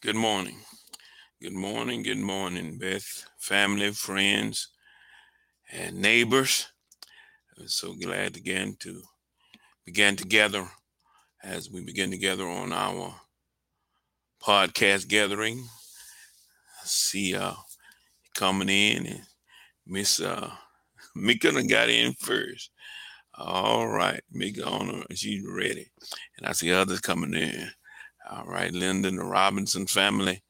Good morning. Good morning. Good morning, Beth, family, friends, and neighbors. I'm so glad again to begin together as we begin together on our podcast gathering. I see coming in and Miss Mika done got in first. All right, Mika on her, she's ready. And I see others coming in. All right, Linda and the Robinson family.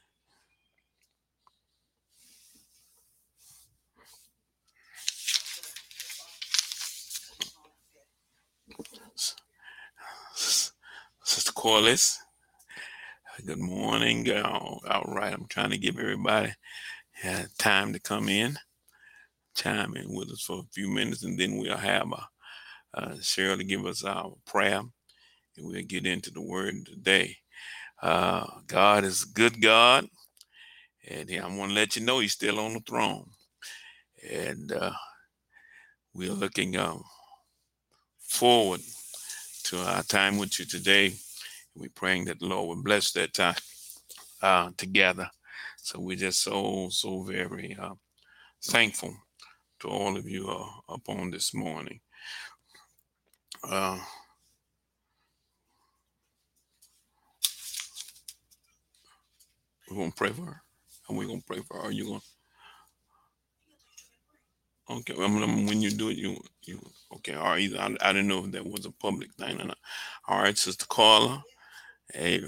Sister Corliss. Good morning. All right, I'm trying to give everybody time to come in, chime in with us for a few minutes, and then we'll have Cheryl to give us our prayer, and we'll get into the word today. God is a good God, and I want to let you know He's still on the throne, and we're looking forward to our time with you today. We're praying that the Lord will bless that time together. So we're just so very thankful to all of you up on this morning. Uh, we're gonna pray for her. Are we gonna pray for her? Are you gonna? Okay. When you do it, you okay? All right. I didn't know if that was a public thing or not. All right, Sister Carla. Hey.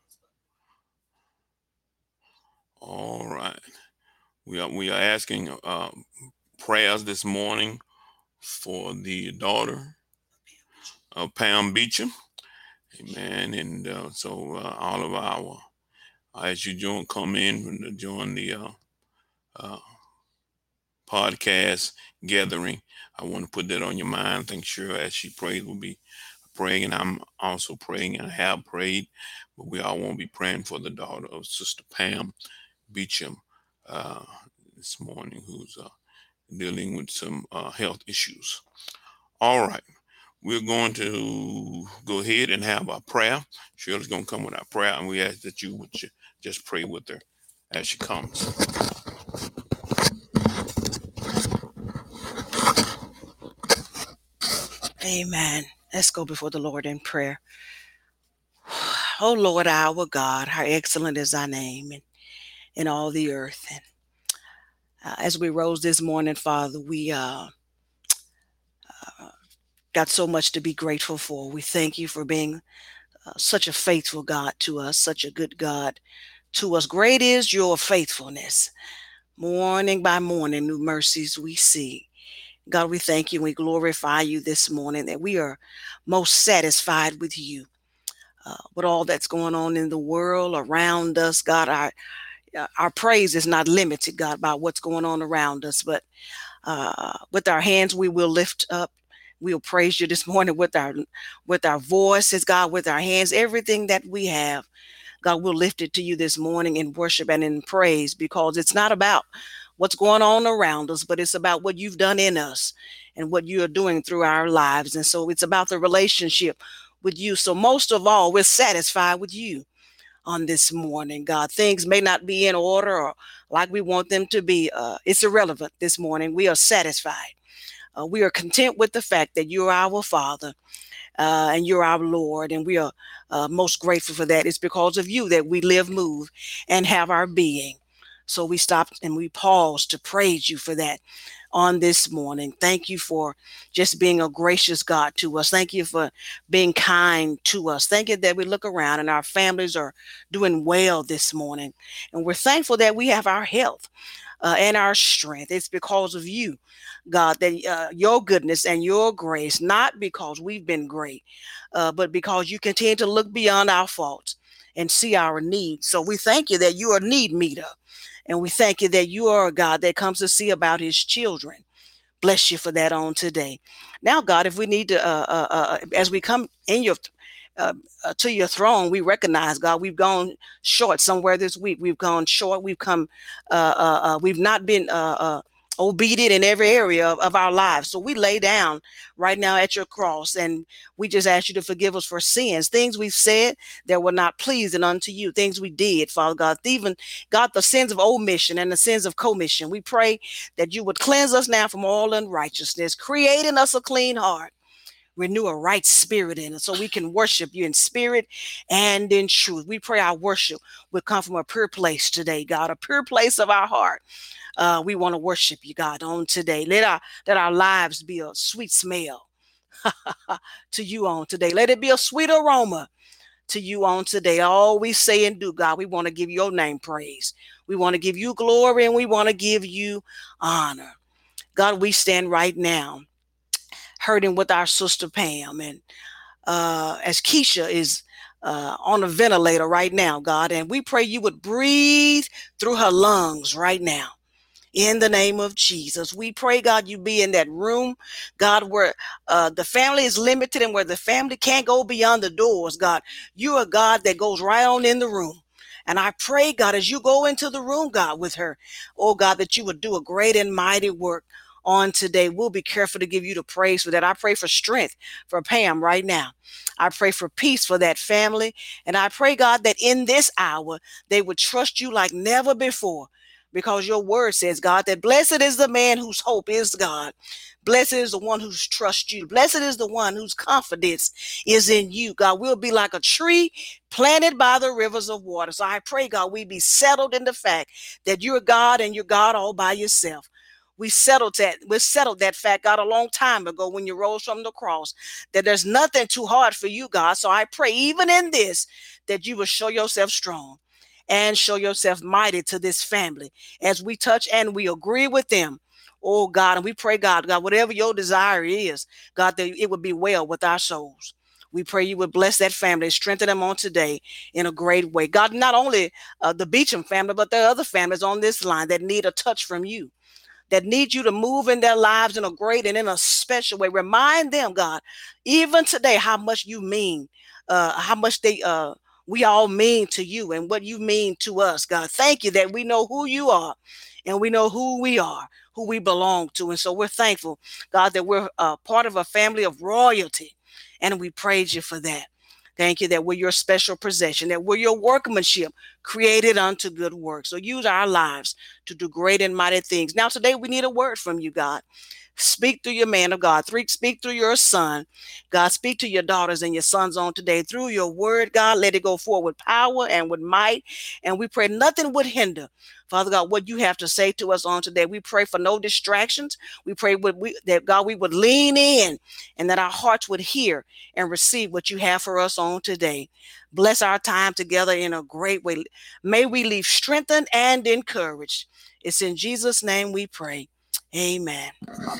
All right. We are asking prayers this morning for the daughter of Pam Beecham. Amen. And so all of our as you come in to join the uh, podcast gathering. I want to put that on your mind. I think sure as she prays, we'll be praying, and I'm also praying, and I have prayed, but we all want to be praying for the daughter of Sister Pam Beecham uh, this morning, who's dealing with some health issues. All right. We're going to go ahead and have our prayer. Shirley's going to come with our prayer, and we ask that you would just pray with her as she comes. Amen. Let's go before the Lord in prayer. Oh Lord, our God, how excellent is thy name in all the earth. And as we rose this morning, Father, we got so much to be grateful for. We thank you for being such a faithful God to us, such a good God to us. Great is your faithfulness. Morning by morning, new mercies we see. God, we thank you and we glorify you this morning that we are most satisfied with you. With all that's going on in the world around us, God, our praise is not limited, God, by what's going on around us, but with our hands we will lift up. We'll praise you this morning with our voices, God, with our hands, everything that we have. God, we'll lift it to you this morning in worship and in praise, because it's not about what's going on around us, but it's about what you've done in us and what you are doing through our lives. And so it's about the relationship with you. So most of all, we're satisfied with you on this morning, God. Things may not be in order or like we want them to be. It's irrelevant this morning. We are satisfied. We are content with the fact that you're our Father and you're our Lord, and we are most grateful for that. It's because of you that we live, move, and have our being. So we stop and we pause to praise you for that on this morning. Thank you for just being a gracious God to us. Thank you for being kind to us. Thank you that we look around and our families are doing well this morning. And we're thankful that we have our health and our strength. It's because of you, God, that your goodness and your grace, not because we've been great, but because you continue to look beyond our faults and see our needs. So we thank you that you are a need meter. And we thank you that you are a God that comes to see about his children. Bless you for that on today. Now, God, if we need to, as we come in your to your throne, we recognize, God, we've gone short somewhere this week. We've gone short. We've come. We've not been obedient in every area of our lives. So we lay down right now at your cross, and we just ask you to forgive us for sins, things we've said that were not pleasing unto you, things we did, Father God, even God, the sins of omission and the sins of commission. We pray that you would cleanse us now from all unrighteousness, creating us a clean heart, renew a right spirit in us so we can worship you in spirit and in truth. We pray our worship will come from a pure place today, God, a pure place of our heart. We want to worship you, God, on today. Let our lives be a sweet smell to you on today. Let it be a sweet aroma to you on today. All we say and do, God, we want to give your name praise. We want to give you glory, and we want to give you honor. God, we stand right now hurting with our sister Pam, and as Keisha is on a ventilator right now, God, and we pray you would breathe through her lungs right now. In the name of Jesus, we pray, God, you be in that room, God, where the family is limited and where the family can't go beyond the doors, God. You are God that goes right on in the room. And I pray, God, as you go into the room, God, with her, oh, God, that you would do a great and mighty work on today. We'll be careful to give you the praise for that. I pray for strength for Pam right now. I pray for peace for that family. And I pray, God, that in this hour, they would trust you like never before. Because your word says, God, that blessed is the man whose hope is God. Blessed is the one who's trusts you. Blessed is the one whose confidence is in you. God, we'll be like a tree planted by the rivers of water. So I pray, God, we be settled in the fact that you're God and you're God all by yourself. We settled that fact, God, a long time ago when you rose from the cross, that there's nothing too hard for you, God. So I pray, even in this, that you will show yourself strong and show yourself mighty to this family as we touch and we agree with them. Oh, God, and we pray, God, whatever your desire is, God, that it would be well with our souls. We pray you would bless that family, strengthen them on today in a great way. God, not only the Beecham family, but there are other families on this line that need a touch from you, that need you to move in their lives in a great and in a special way. Remind them, God, even today, how much you mean, how much we all mean to you and what you mean to us, God. Thank you that we know who you are and we know who we are, who we belong to. And so we're thankful, God, that we're part of a family of royalty, and we praise you for that. Thank you that we're your special possession, that we're your workmanship created unto good works. So use our lives to do great and mighty things. Now, today we need a word from you, God. Speak through your man of God. Speak through your son. God, speak to your daughters and your sons on today through your word, God. Let it go forward with power and with might. And we pray nothing would hinder, Father God, what you have to say to us on today. We pray for no distractions. We pray that, God, we would lean in and that our hearts would hear and receive what you have for us on today. Bless our time together in a great way. May we leave strengthened and encouraged. It's in Jesus' name we pray. Amen.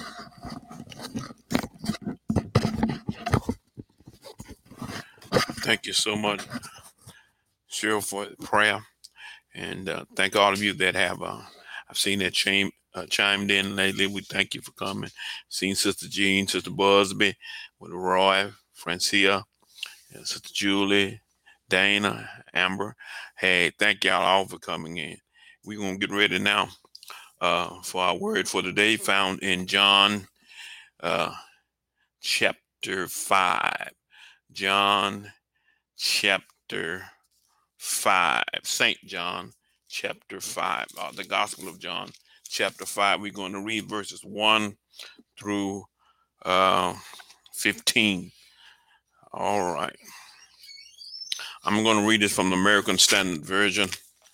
Thank you so much, Cheryl, for the prayer. And thank all of you that have, I've seen that chimed in lately. We thank you for coming. Seen Sister Jean, Sister Busby, with Roy, Francia, and Sister Julie, Dana, Amber. Hey, thank y'all all for coming in. We're going to get ready now for our word for today, found in John chapter 5. John chapter 5. St. John chapter 5. The Gospel of John chapter 5. We're going to read verses 1 through 15. All right. I'm going to read this from the American Standard Version.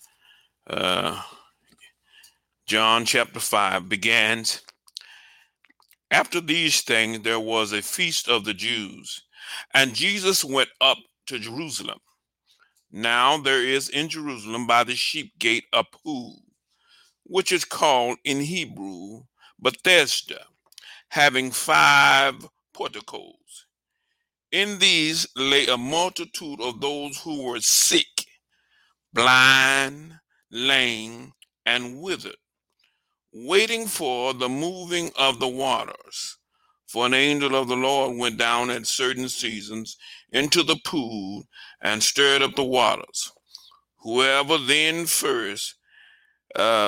John chapter 5 begins. After these things, there was a feast of the Jews, and Jesus went up to Jerusalem. Now there is in Jerusalem by the sheep gate a pool, which is called in Hebrew Bethesda, having 5 porticos. In these lay a multitude of those who were sick, blind, lame, and withered, waiting for the moving of the waters. For an angel of the Lord went down at certain seasons into the pool and stirred up the waters. Whoever then first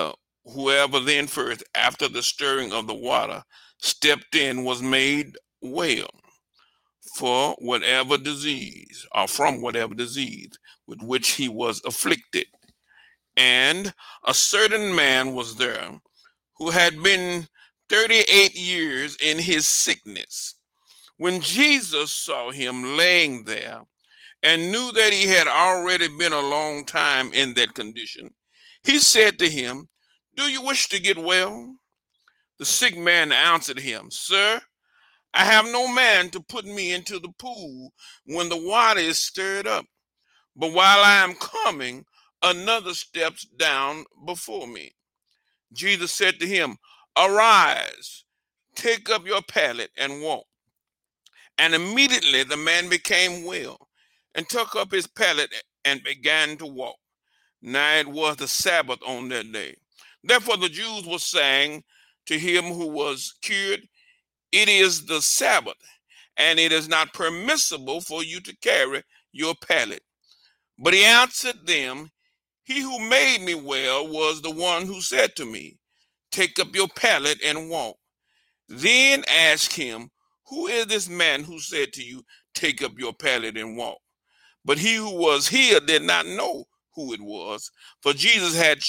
Whoever then first, after the stirring of the water, stepped in was made well for whatever disease, or from whatever disease with which he was afflicted. And a certain man was there who had been 38 years in his sickness. When Jesus saw him laying there and knew that he had already been a long time in that condition, he said to him, "Do you wish to get well?" The sick man answered him, "Sir, I have no man to put me into the pool when the water is stirred up. But while I am coming, another steps down before me." Jesus said to him, "Arise, take up your pallet and walk." And immediately the man became well and took up his pallet and began to walk. Now it was the Sabbath on that day. Therefore the Jews were saying to him who was cured, "It is the Sabbath, and it is not permissible for you to carry your pallet." But he answered them, "He who made me well was the one who said to me, 'Take up your pallet and walk.'" Then ask him, "Who is this man who said to you, 'Take up your pallet and walk'?" But he who was healed did not know who it was, for Jesus had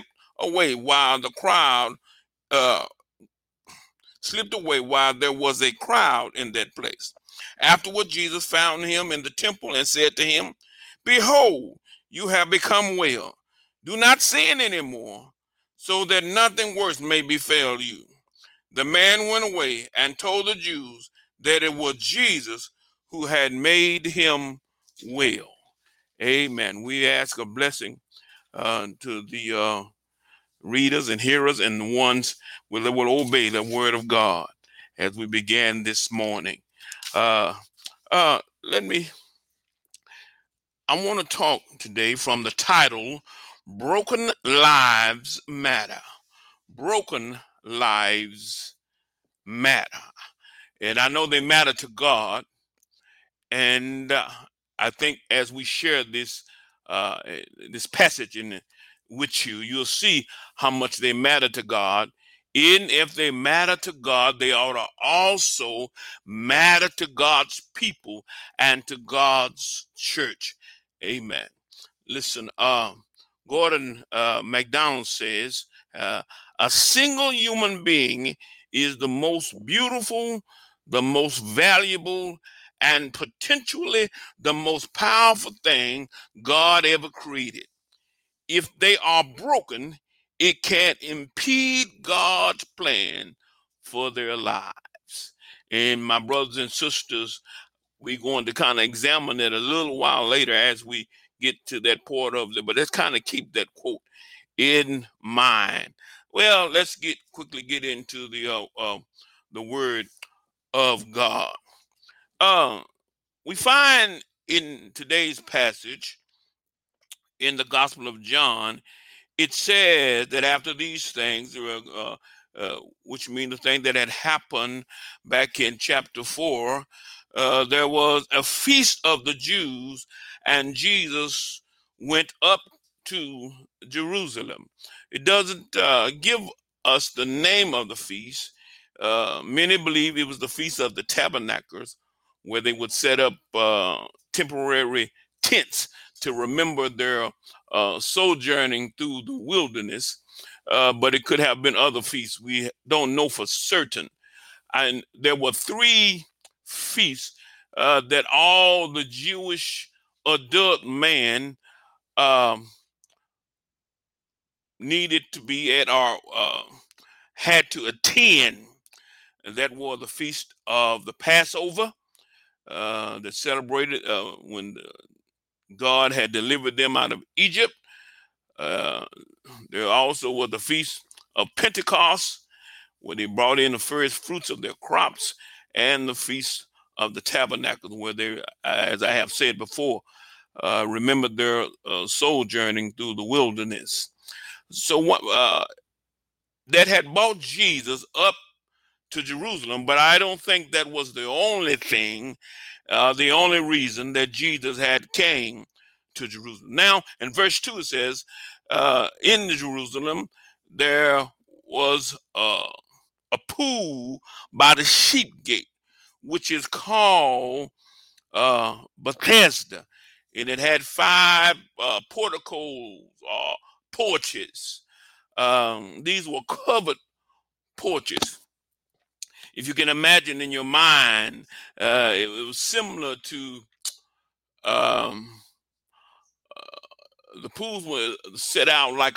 uh, slipped away while there was a crowd in that place. Afterward, Jesus found him in the temple and said to him, "Behold, you have become well. Do not sin anymore, so that nothing worse may befall you." The man went away and told the Jews that it was Jesus who had made him well. Amen. We ask a blessing to the readers and hearers and the ones that will obey the word of God as we began this morning. Uh, Let me, I want to talk today from the title, Broken Lives Matter. Broken Lives Matter. And I know they matter to God. And I think as we share uh, this passage with you, you'll see how much they matter to God. And if they matter to God, they ought to also matter to God's people and to God's church. Amen. Listen, Gordon MacDonald says, a single human being is the most beautiful, the most valuable, and potentially the most powerful thing God ever created. If they are broken, it can impede God's plan for their lives. And my brothers and sisters, we're going to kind of examine it a little while later as we get to that part of it. But let's kind of keep that quote in mind. Well, let's quickly get into the word of God. We find in today's passage in the Gospel of John, it says that after these things, which mean the thing that had happened back in chapter 4, there was a feast of the Jews, and Jesus went up to Jerusalem. It doesn't give us the name of the feast. Many believe it was the Feast of the Tabernacles, where they would set up temporary tents to remember their sojourning through the wilderness, but it could have been other feasts. We don't know for certain. And there were three feasts that all the Jewish adult man needed to be at or had to attend. And that was the Feast of the Passover that celebrated when God had delivered them out of Egypt. There also was the Feast of Pentecost, where they brought in the first fruits of their crops, and the Feast of the Tabernacles, where they, as I have said before, remembered their sojourning through the wilderness. So what that had brought Jesus up to Jerusalem, but I don't think that was the only thing, the only reason that Jesus had came to Jerusalem. Now, in verse 2, it says, in Jerusalem, there was a pool by the sheep gate, which is called Bethesda, and it had five porticos or porches. These were covered porches. If you can imagine in your mind, it was similar to um, the pools were set out like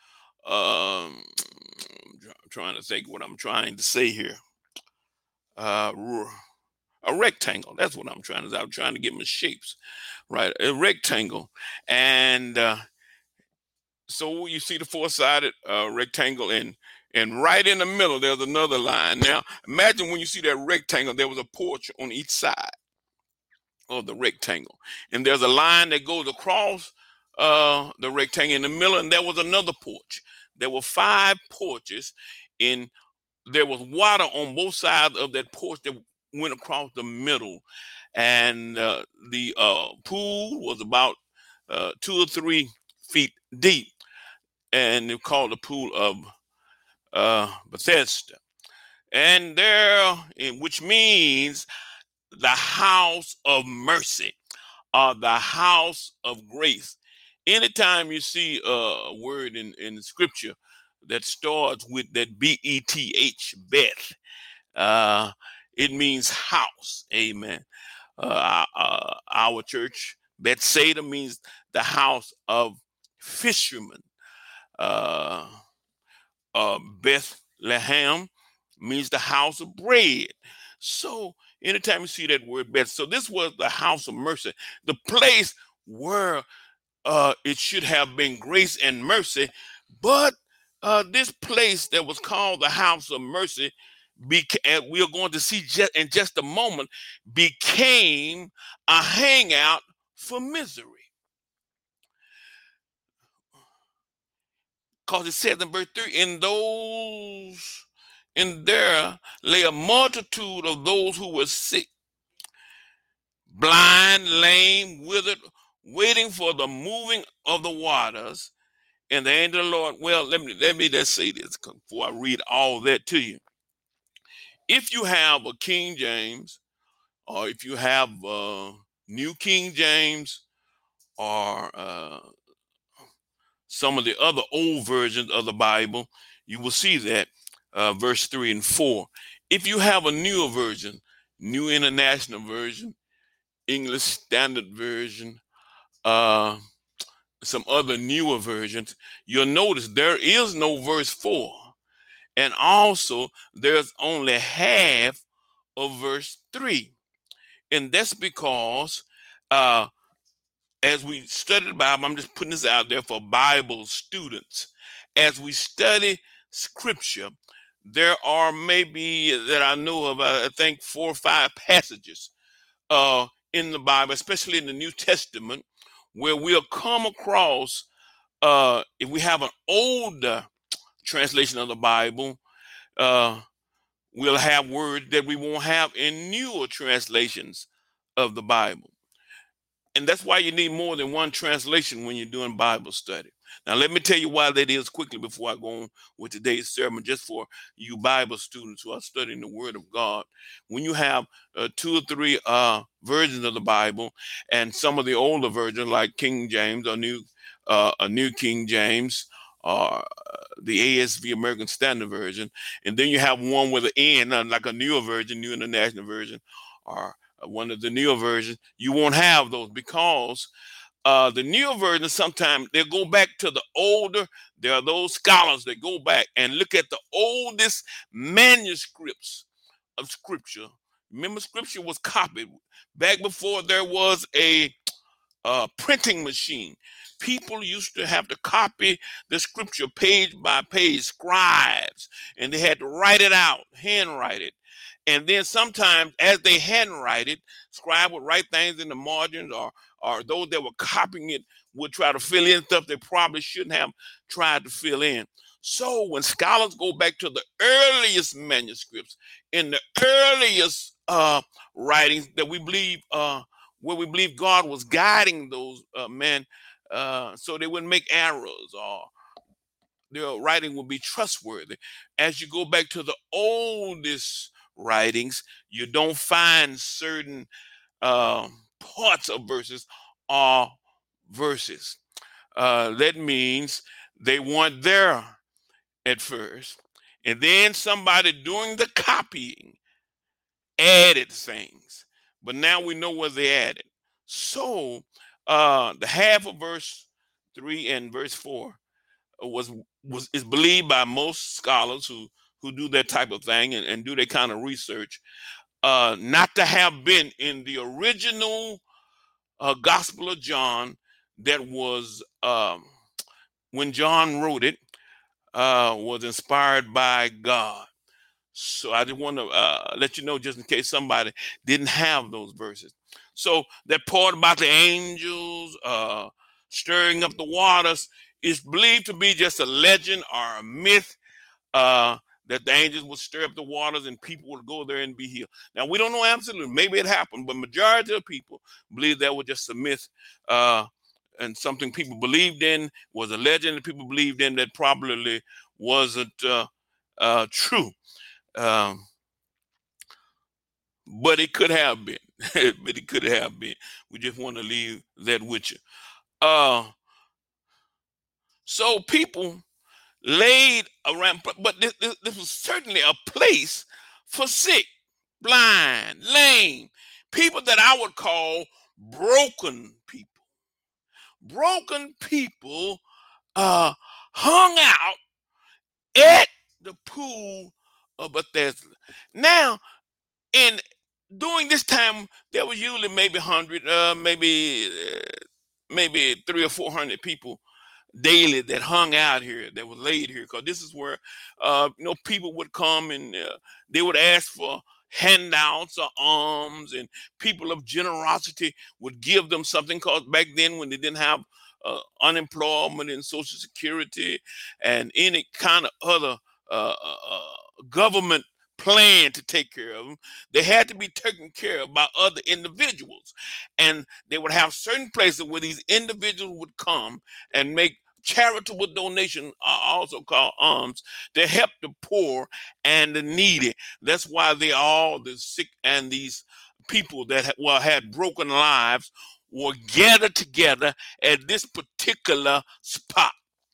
trying to think what I'm trying to say here. Uh, a rectangle. That's what I'm trying to say. I'm trying to get my shapes right. A rectangle, and so you see the four-sided rectangle, and right in the middle there's another line. Now imagine when you see that rectangle, there was a porch on each side of the rectangle, and there's a line that goes across the rectangle in the middle, and there was another porch. There were five porches, and there was water on both sides of that porch that went across the middle, and the pool was about 2 or 3 feet deep, and they called the pool of Bethesda, and there, which means the house of mercy or the house of grace. Anytime you see a word in scripture that starts with that Beth, Beth, uh, it means house. Amen. Our church, Bethsaida, means the house of fishermen. Uh, Bethlehem means the house of bread. So anytime you see that word Beth, so this was the house of mercy, the place where it should have been grace and mercy, but this place that was called the house of mercy, we are going to see in just a moment, became a hangout for misery. Because it says in verse 3, in there lay a multitude of those who were sick, blind, lame, withered, waiting for the moving of the waters. And the angel of the Lord, well, let me just say this before I read all that to you. If you have a King James, or if you have New King James, or some of the other old versions of the Bible, you will see that verse 3 and 4. If you have a newer version, New International Version, English Standard Version, some other newer versions, you'll notice there is no verse 4. And also, there's only half of verse 3. And that's because as we study the Bible, I'm just putting this out there for Bible students. As we study scripture, there are maybe that I know of, I think 4 or 5 passages in the Bible, especially in the New Testament, where we'll come across, if we have an older translation of the Bible, we'll have words that we won't have in newer translations of the Bible. And that's why you need more than one translation when you're doing Bible study. Now, let me tell you why that is quickly before I go on with today's sermon, just for you Bible students who are studying the Word of God. When you have 2 or 3 versions of the Bible, and some of the older versions like King James or a New King James, or the ASV, American Standard Version, and then you have one with an N, like a newer version, New International Version, or one of the newer versions, you won't have those, because the newer versions sometimes they go back to the older. There are those scholars that go back and look at the oldest manuscripts of scripture. Remember, scripture was copied back before there was a printing machine. People used to have to copy the scripture page by page, scribes, and they had to write it out, handwrite it. And then sometimes, as they handwrite it, scribe would write things in the margins, or those that were copying it would try to fill in stuff they probably shouldn't have tried to fill in. So when scholars go back to the earliest manuscripts, in the earliest writings that we believe, where we believe God was guiding those men, so they wouldn't make errors, or their writing will be trustworthy. As you go back to the oldest writings, you don't find certain parts of verses or verses. That means they weren't there at first, and then somebody doing the copying added things, but now we know what they added. So the half of verse 3 and verse 4 was is believed by most scholars who do that type of thing and do that kind of research, not to have been in the original Gospel of John that was when John wrote it, was inspired by God. So I just want to let you know, just in case somebody didn't have those verses. So that part about the angels stirring up the waters is believed to be just a legend or a myth, that the angels would stir up the waters and people would go there and be healed. Now we don't know absolutely. Maybe it happened, but majority of people believe that was just a myth, and something people believed in, was a legend that people believed in that probably wasn't true. Um, but it could have been. But it could have been. We just want to leave that with you. Uh, so people laid around, but this was certainly a place for sick, blind, lame, people that I would call broken people. Broken people hung out at the pool of Bethesda. Now, in during this time, there was usually maybe 100, maybe 300 or 400 people daily that hung out here, that was laid here, because this is where people would come and they would ask for handouts or alms, and people of generosity would give them something, because back then when they didn't have unemployment and social security and any kind of other government plan to take care of them, they had to be taken care of by other individuals, and they would have certain places where these individuals would come and make charitable donations, also called alms, to help the poor and the needy. That's why they all, the sick and these people that had broken lives, were gathered together at this particular spot,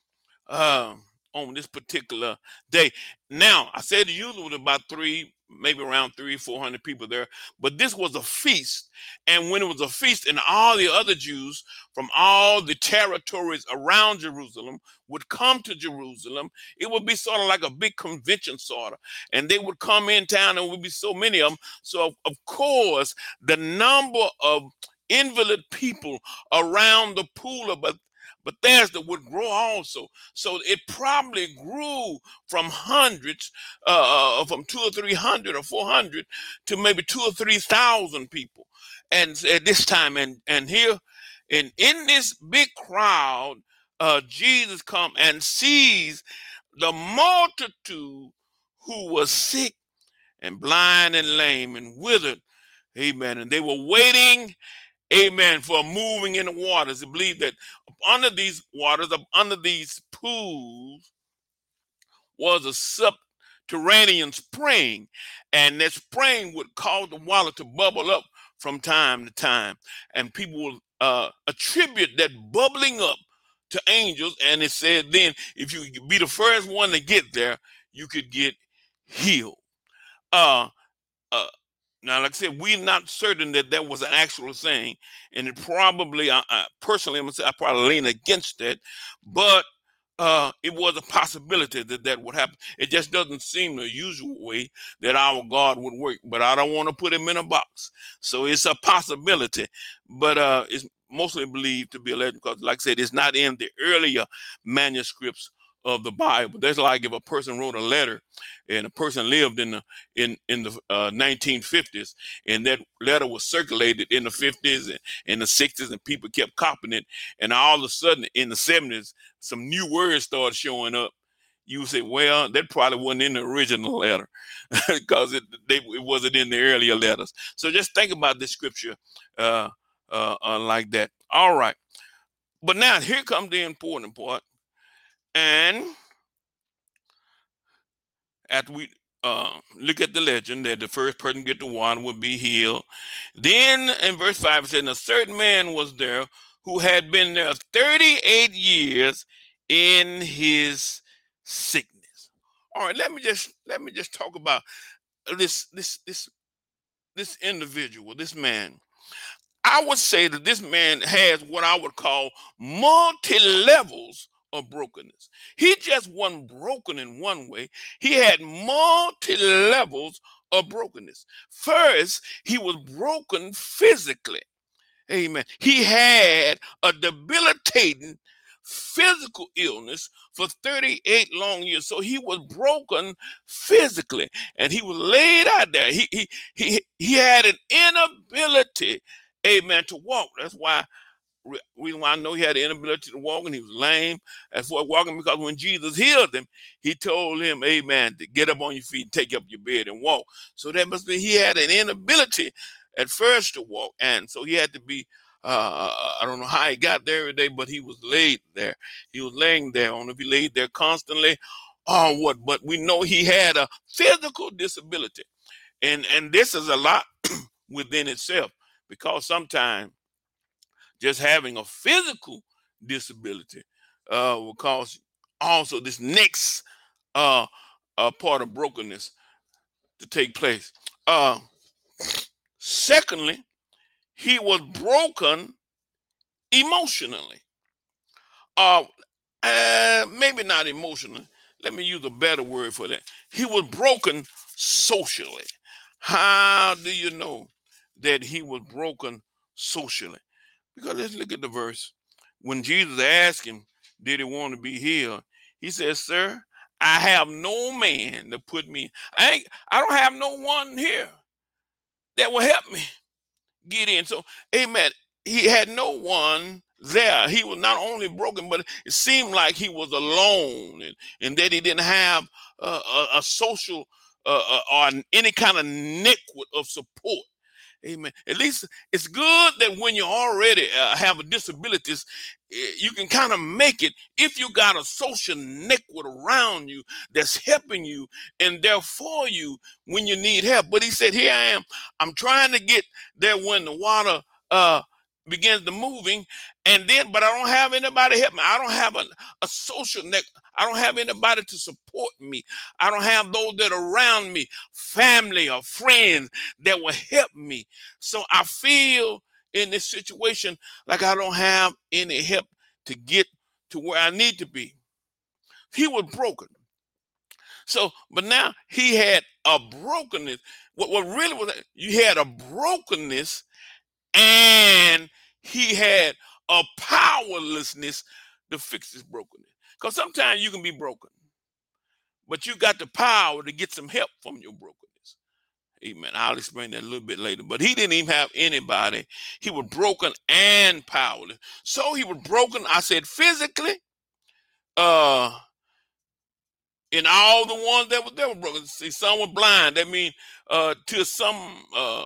uh, on this particular day. Now, I said usually was about maybe around 400 people there, but this was a feast. And when it was a feast, and all the other Jews from all the territories around Jerusalem would come to Jerusalem, it would be sort of like a big convention, sort of. And they would come in town, and would be so many of them. So, of course, the number of invalid people around the pool of Bethesda would grow also. So it probably grew from hundreds, from 200 or 300 or 400 to maybe 2 or 3 thousand people. And at this time, and here, and in this big crowd, Jesus come and sees the multitude who was sick and blind and lame and withered. Amen. And they were waiting, amen, for moving in the waters. They believe that under these waters, under these pools, was a subterranean spring, and that spring would cause the water to bubble up from time to time, and people will attribute that bubbling up to angels. And it said then, if you could be the first one to get there, you could get healed. Uh, uh, Now, like I said, we're not certain that that was an actual thing, and it probably, personally, I'm gonna say I probably lean against that, but it was a possibility that that would happen. It just doesn't seem the usual way that our God would work. But I don't want to put him in a box, so it's a possibility. But it's mostly believed to be a legend because, like I said, it's not in the earlier manuscripts of the Bible. That's like if a person wrote a letter, and a person lived in the 1950s, and that letter was circulated in the 50s and in the 60s, and people kept copying it, and all of a sudden in the 70s, some new words started showing up. You say, well, that probably wasn't in the original letter because it wasn't in the earlier letters. So just think about this scripture like that. All right. But now here comes the important part. And After we look at the legend that the first person to get the water would be healed. Then in verse 5 it said, a certain man was there who had been there 38 years in his sickness. All right, let me just talk about this individual, this man. I would say that this man has what I would call multi levels of brokenness. He just wasn't broken in one way, he had multi levels of brokenness. First, he was broken physically. Amen. He had a debilitating physical illness for 38 long years. So he was broken physically and he was laid out there. He had an inability, amen, to walk. That's why reason why I know he had the inability to walk and he was lame as for walking, because when Jesus healed him, he told him, amen, to get up on your feet and take up your bed and walk. So that must be he had an inability at first to walk. And so he had to be, I don't know how he got there every day, but he was laid there. He was laying there. I don't know if he laid there constantly or what, but we know he had a physical disability. And this is a lot within itself, because sometimes just having a physical disability will cause also this next part of brokenness to take place. Secondly, he was broken emotionally. Uh, Maybe not emotionally. Let me use a better word for that. He was broken socially. How do you know that he was broken socially? Because let's look at the verse. When Jesus asked him, did he want to be healed? He said, sir, I have no man to put me. I don't have no one here that will help me get in. So, amen. He had no one there. He was not only broken, but it seemed like he was alone, and that he didn't have a social or any kind of network of support. Amen. At least it's good that when you already have a disabilities, you can kind of make it if you got a social network around you that's helping you and there for you when you need help. But he said, here I am. I'm trying to get there when the water begins to moving, and then, but I don't have anybody help me. I don't have a social net. I don't have anybody to support me. I don't have those that are around me, family or friends that will help me. So I feel in this situation like I don't have any help to get to where I need to be. He was broken. So, but now he had a brokenness. What really was that? You had a brokenness, and he had a powerlessness to fix his brokenness. Because sometimes you can be broken, but you got the power to get some help from your brokenness. Amen. I'll explain that a little bit later. But he didn't even have anybody. He was broken and powerless. So he was broken, I said, physically, uh, and all the ones that were broken. See, some were blind. That means to some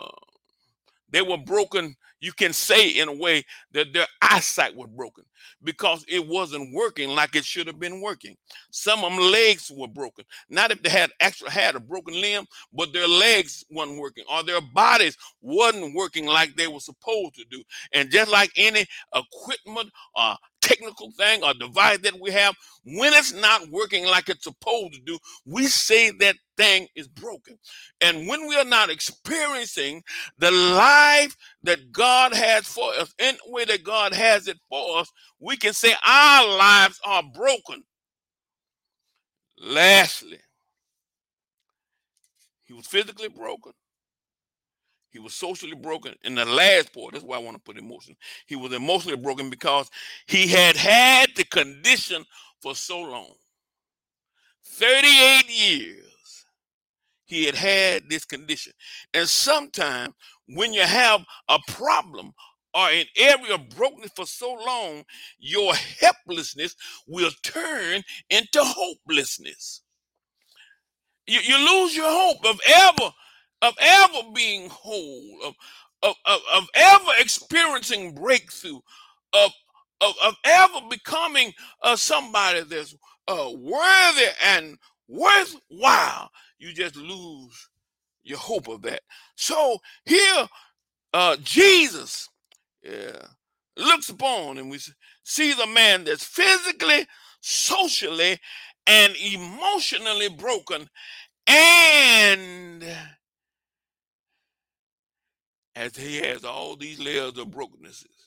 they were broken, you can say in a way that their eyesight was broken because it wasn't working like it should have been working. Some of them legs were broken. Not if they had actually had a broken limb, but their legs weren't working or their bodies wasn't working like they were supposed to do. And just like any equipment or technical thing or device that we have, when it's not working like it's supposed to do, we say that thing is broken. And when we are not experiencing the life that God has for us, in the way that God has it for us, we can say our lives are broken. Lastly, he was physically broken. He was socially broken. And the last part, that's why I want to put emotion. He was emotionally broken because he had had the condition for so long. 38 years he had had this condition. And sometimes when you have a problem or an area of brokenness for so long, your helplessness will turn into hopelessness. You lose your hope of ever being whole, of ever experiencing breakthrough, of of ever becoming somebody that's worthy and worthwhile, you just lose your hope of that. So here, Jesus, yeah, looks upon and we sees a man that's physically, socially, and emotionally broken, and as he has all these layers of brokennesses.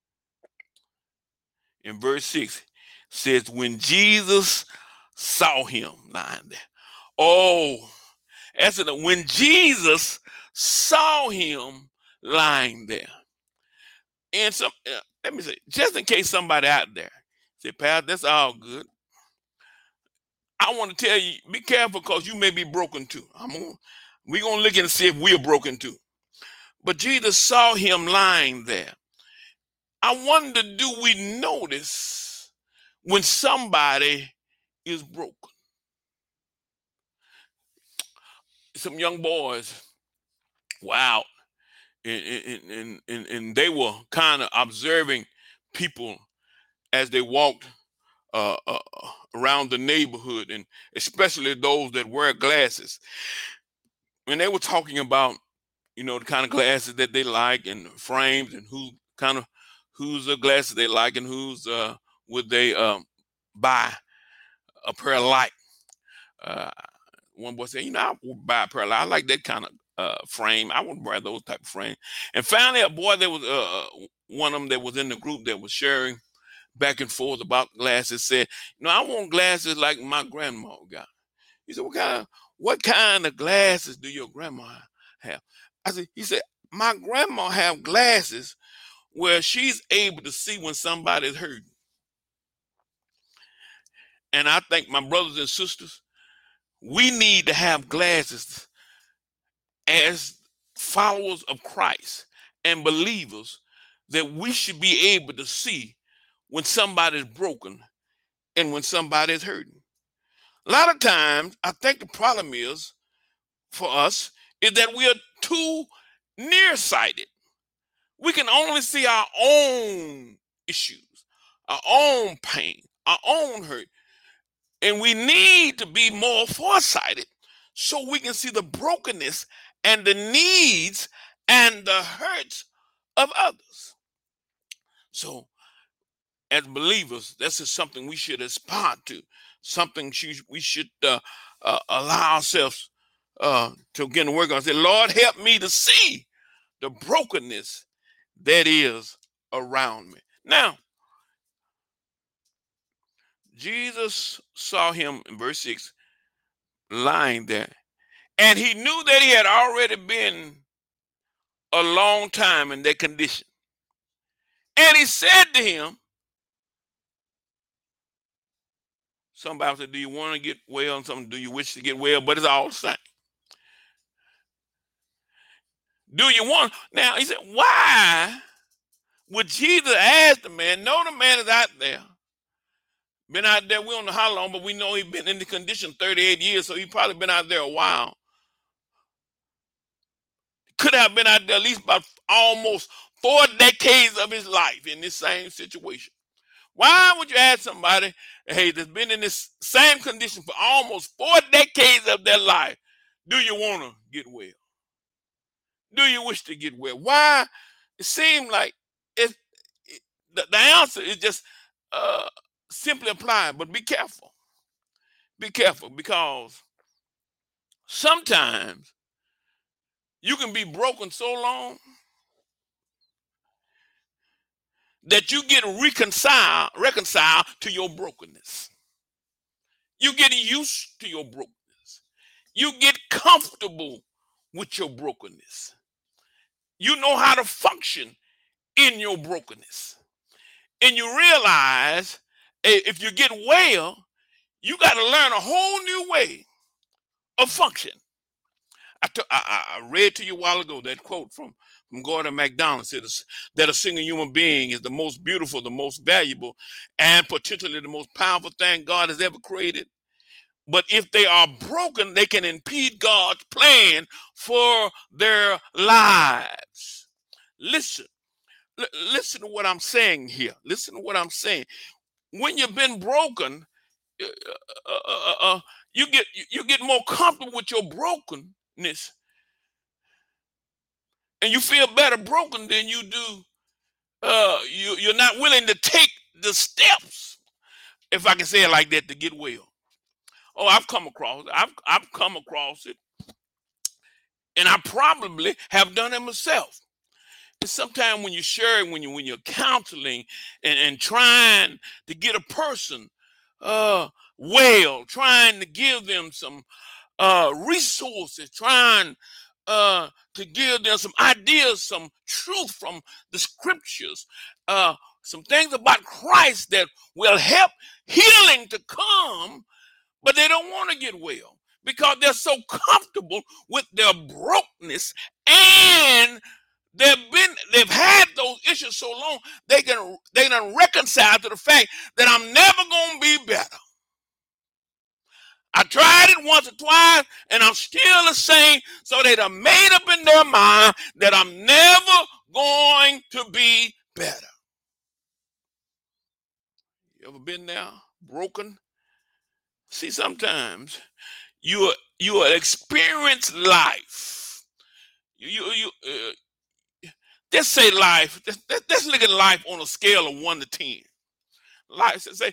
In verse 6 says, when Jesus saw him lying there. Oh, that's it. When Jesus saw him lying there. And some, let me say, just in case somebody out there say, Pastor, that's all good. I want to tell you, be careful because you may be broken too. We're going to look and see if we're broken too. But Jesus saw him lying there. I wonder, do we notice when somebody is broken? Some young boys were out and they were kind of observing people as they walked around the neighborhood, and especially those that wear glasses. And they were talking about, the kind of glasses that they like and frames and whose glasses they like and whose would they buy a pair of like. One boy said, I would buy a pair of like. I like that kind of frame. I wouldn't wear those type of frame. And finally, a boy that was one of them that was in the group that was sharing back and forth about glasses said, I want glasses like my grandma got. He said, what kind of glasses do your grandma have? He said, my grandma have glasses where she's able to see when somebody's hurting. And I think, my brothers and sisters, we need to have glasses as followers of Christ and believers, that we should be able to see when somebody's broken and when somebody's hurting. A lot of times, I think the problem is for us is that we are too nearsighted. We can only see our own issues, our own pain, our own hurt. And we need to be more foresighted so we can see the brokenness and the needs and the hurts of others. So, as believers, this is something we should aspire to, something we should allow ourselves to begin to work on. Say, Lord, help me to see the brokenness that is around me. Now, Jesus saw him in verse 6 lying there, and he knew that he had already been a long time in that condition. And he said to him, somebody said, do you want to get well? And something, do you wish to get well? But it's all the same. Do you want? Now, he said, why would Jesus ask the man? No, the man is out there. Been out there, we don't know how long, but we know he's been in the condition 38 years, so he's probably been out there a while. Could have been out there at least about almost 4 decades of his life in this same situation. Why would you ask somebody, hey, that's been in this same condition for almost 4 decades of their life, do you want to get well? Do you wish to get well? Why? It seemed like the answer is just simply applied, but be careful. Be careful, because sometimes you can be broken so long that you get reconciled to your brokenness. You get used to your brokenness. You get comfortable with your brokenness. You know how to function in your brokenness. And you realize if you get well, you got to learn a whole new way of function. I read to you a while ago that quote from Gordon MacDonald, said that a single human being is the most beautiful, the most valuable, and potentially the most powerful thing God has ever created. But if they are broken, they can impede God's plan for their lives. Listen to what I'm saying here. Listen to what I'm saying. When you've been broken, You get more comfortable with your brokenness, and you feel better broken than you do. You're not willing to take the steps, if I can say it like that, to get well. Oh, I've come across it, and I probably have done it myself. And sometimes when you share, when you're counseling and trying to get a person well, trying to give them some resources, trying to give them some ideas, some truth from the scriptures, some things about Christ that will help healing to come, but they don't want to get well because they're so comfortable with their brokenness, and they've had those issues so long they done reconcile to the fact that I'm never gonna be better. I tried it once or twice, and I'm still the same. So they done made up in their mind that I'm never going to be better. You ever been there, broken? See, sometimes you experience life. Just say life. Let's look at life on a scale of 1 to 10. Life, say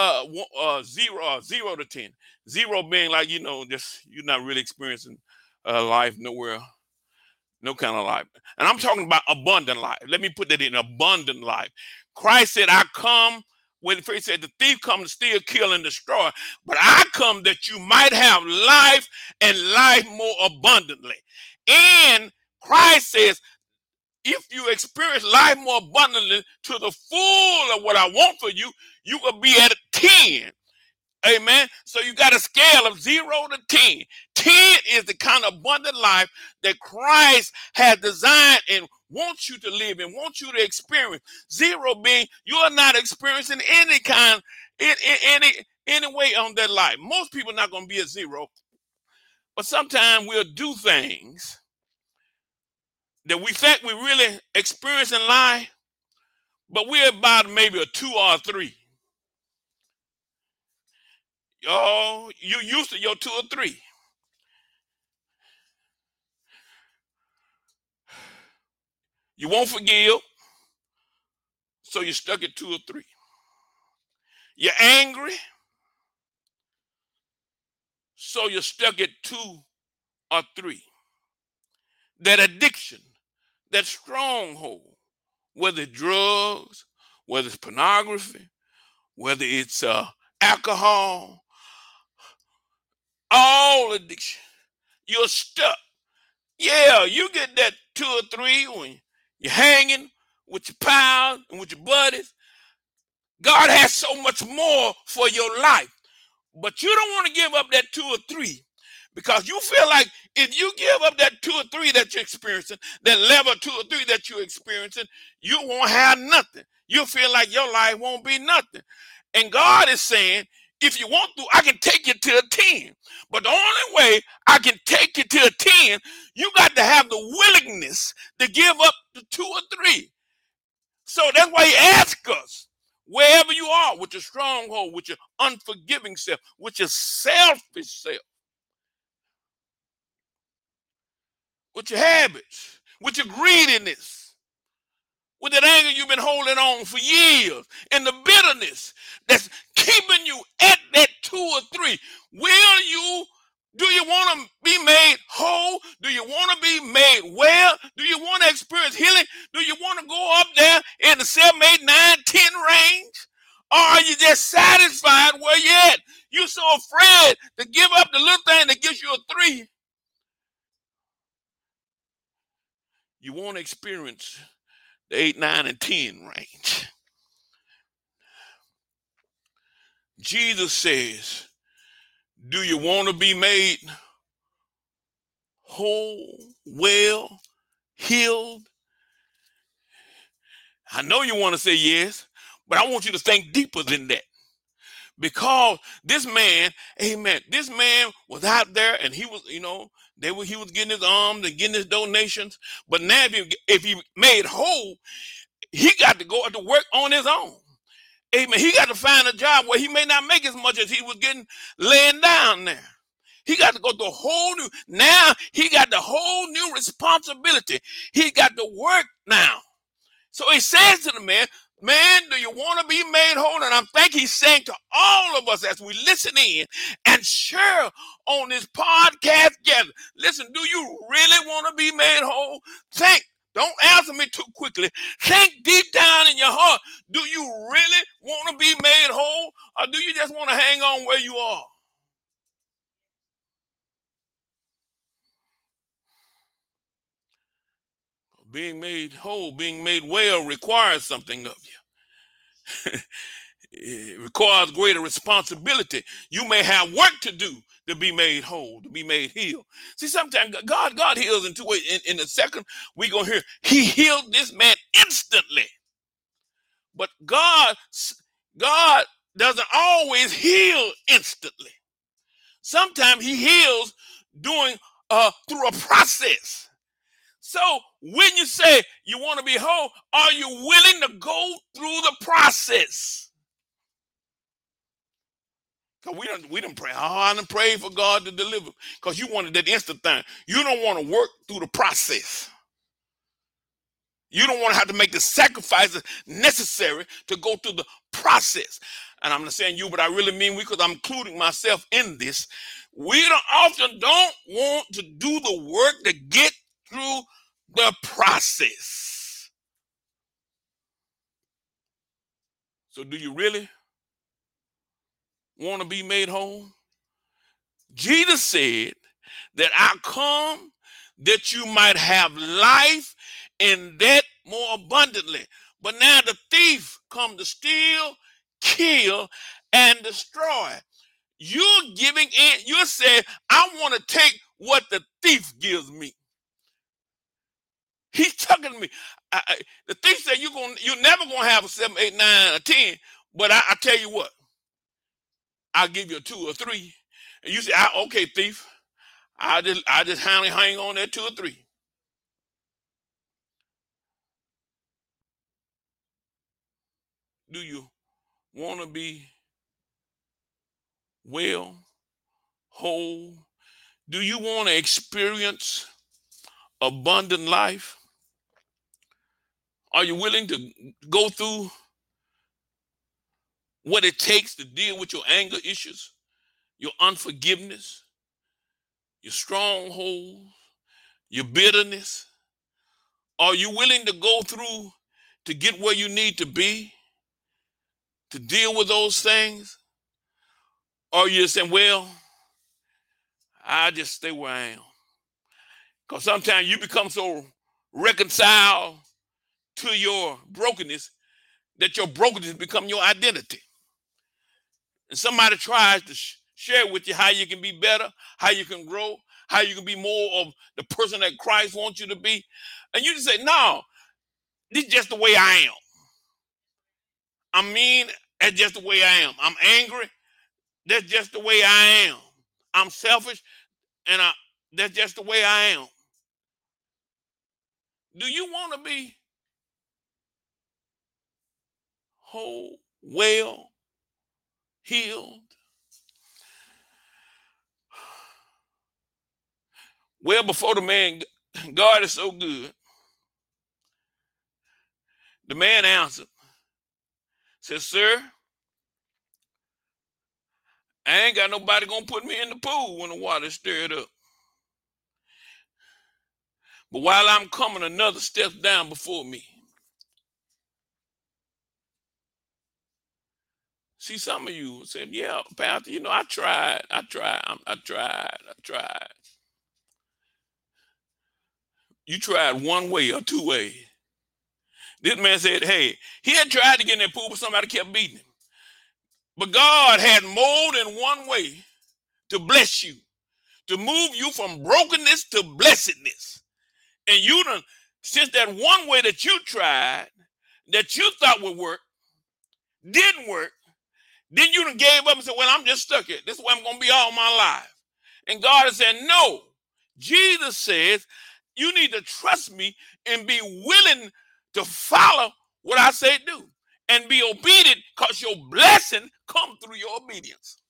0 to 10. 0 being like, just you're not really experiencing life nowhere, no kind of life. And I'm talking about abundant life. Let me put that in abundant life. Christ said, I come, when he said the thief come to steal, kill, and destroy, but I come that you might have life and life more abundantly. And Christ says, if you experience life more abundantly to the full of what I want for you, you will be at a 10. Amen. So you got a scale of 0 to 10. 10 is the kind of abundant life that Christ has designed and wants you to live and wants you to experience. 0 being you are not experiencing any kind, any way on that life. Most people are not going to be at 0, but sometimes we'll do things that we think we really experience in life, but we're about maybe a 2 or a 3. Oh, you used to your 2 or 3. You won't forgive, so you're stuck at 2 or 3. You're angry, so you're stuck at 2 or 3. That addiction, that stronghold, whether it's drugs, whether it's pornography, whether it's alcohol, all addiction, you're stuck. Yeah, you get that 2 or 3 when you're hanging with your pals and with your buddies. God has so much more for your life, but you don't want to give up that 2 or 3 because you feel like if you give up that 2 or 3 that you're experiencing, that level 2 or 3 that you're experiencing, you won't have nothing. You feel like your life won't be nothing. And God is saying, if you want to, I can take you to a 10. But the only way I can take you to a 10, you got to have the willingness to give up the 2 or 3. So that's why he asks us, wherever you are, with your stronghold, with your unforgiving self, with your selfish self, with your habits, with your greediness, with that anger you've been holding on for years, and the bitterness that's keeping you at that 2 or 3. Do you want to be made whole? Do you want to be made well? Do you want to experience healing? Do you want to go up there in the 7, 8, 9, 10 range? Or are you just satisfied where you're at? You're so afraid to give up the little thing that gives you a 3. You want to experience the 8, 9, and 10 range. Jesus says, do you want to be made whole, well, healed? I know you want to say yes, but I want you to think deeper than that. Because this man, amen, this man was out there and he was, he was getting his alms and getting his donations. But now if he made whole, he got to go to work on his own. Amen. He got to find a job where he may not make as much as he was getting laying down there. He got to go to a whole new, now he got the whole new responsibility. He got to work now. So he says to the man, do you want to be made whole? And I think he's saying to all of us as we listen in and share on this podcast together, listen, do you really want to be made whole? Think. Don't answer me too quickly. Think deep down in your heart. Do you really want to be made whole? Or do you just want to hang on where you are? Being made whole, being made well requires something of you. It requires greater responsibility. You may have work to do to be made whole, to be made healed. See, sometimes God heals in two ways. In the second, we're going to hear, he healed this man instantly. But God doesn't always heal instantly. Sometimes he heals through a process. So when you say you want to be whole, are you willing to go through the process? Because we didn't pray. I didn't pray for God to deliver. Because you wanted that instant thing. You don't want to work through the process. You don't want to have to make the sacrifices necessary to go through the process. And I'm not saying you, but I really mean we, because I'm including myself in this. We often don't want to do the work to get through the process. So do you really want to be made whole? Jesus said that I come that you might have life and that more abundantly. But now the thief come to steal, kill, and destroy. You're giving in. You're saying, I want to take what the thief gives me. He's talking to me. The thief said you're never going to have a 7, 8, 9, or 10. But I tell you what, I'll give you a 2 or 3. And you say, okay, thief, I just hang on that 2 or 3. Do you want to be well, whole? Do you want to experience abundant life? Are you willing to go through what it takes to deal with your anger issues, your unforgiveness, your stronghold, your bitterness? Are you willing to go through to get where you need to be, to deal with those things? Or are you saying, well, I just stay where I am? Because sometimes you become so reconciled to your brokenness that your brokenness become your identity. And somebody tries to share with you how you can be better, how you can grow, how you can be more of the person that Christ wants you to be. And you just say, no, this is just the way I am. I'm mean, that's just the way I am. I'm angry, that's just the way I am. I'm selfish, and that's just the way I am. Do you want to be whole, well, healed? Well, before the man, God is so good. The man answered, said, sir, I ain't got nobody gonna put me in the pool when the water stirred up. But while I'm coming, another steps down before me. See, some of you said, yeah, Pastor, I tried. You tried one way or two ways. This man said, hey, he had tried to get in that pool, but somebody kept beating him. But God had more than one way to bless you, to move you from brokenness to blessedness. And you done, since that one way that you tried, that you thought would work, didn't work, then you done gave up and said, well, I'm just stuck here. This is where I'm going to be all my life. And God has said, no. Jesus says, you need to trust me and be willing to follow what I say do and be obedient, because your blessing come through your obedience.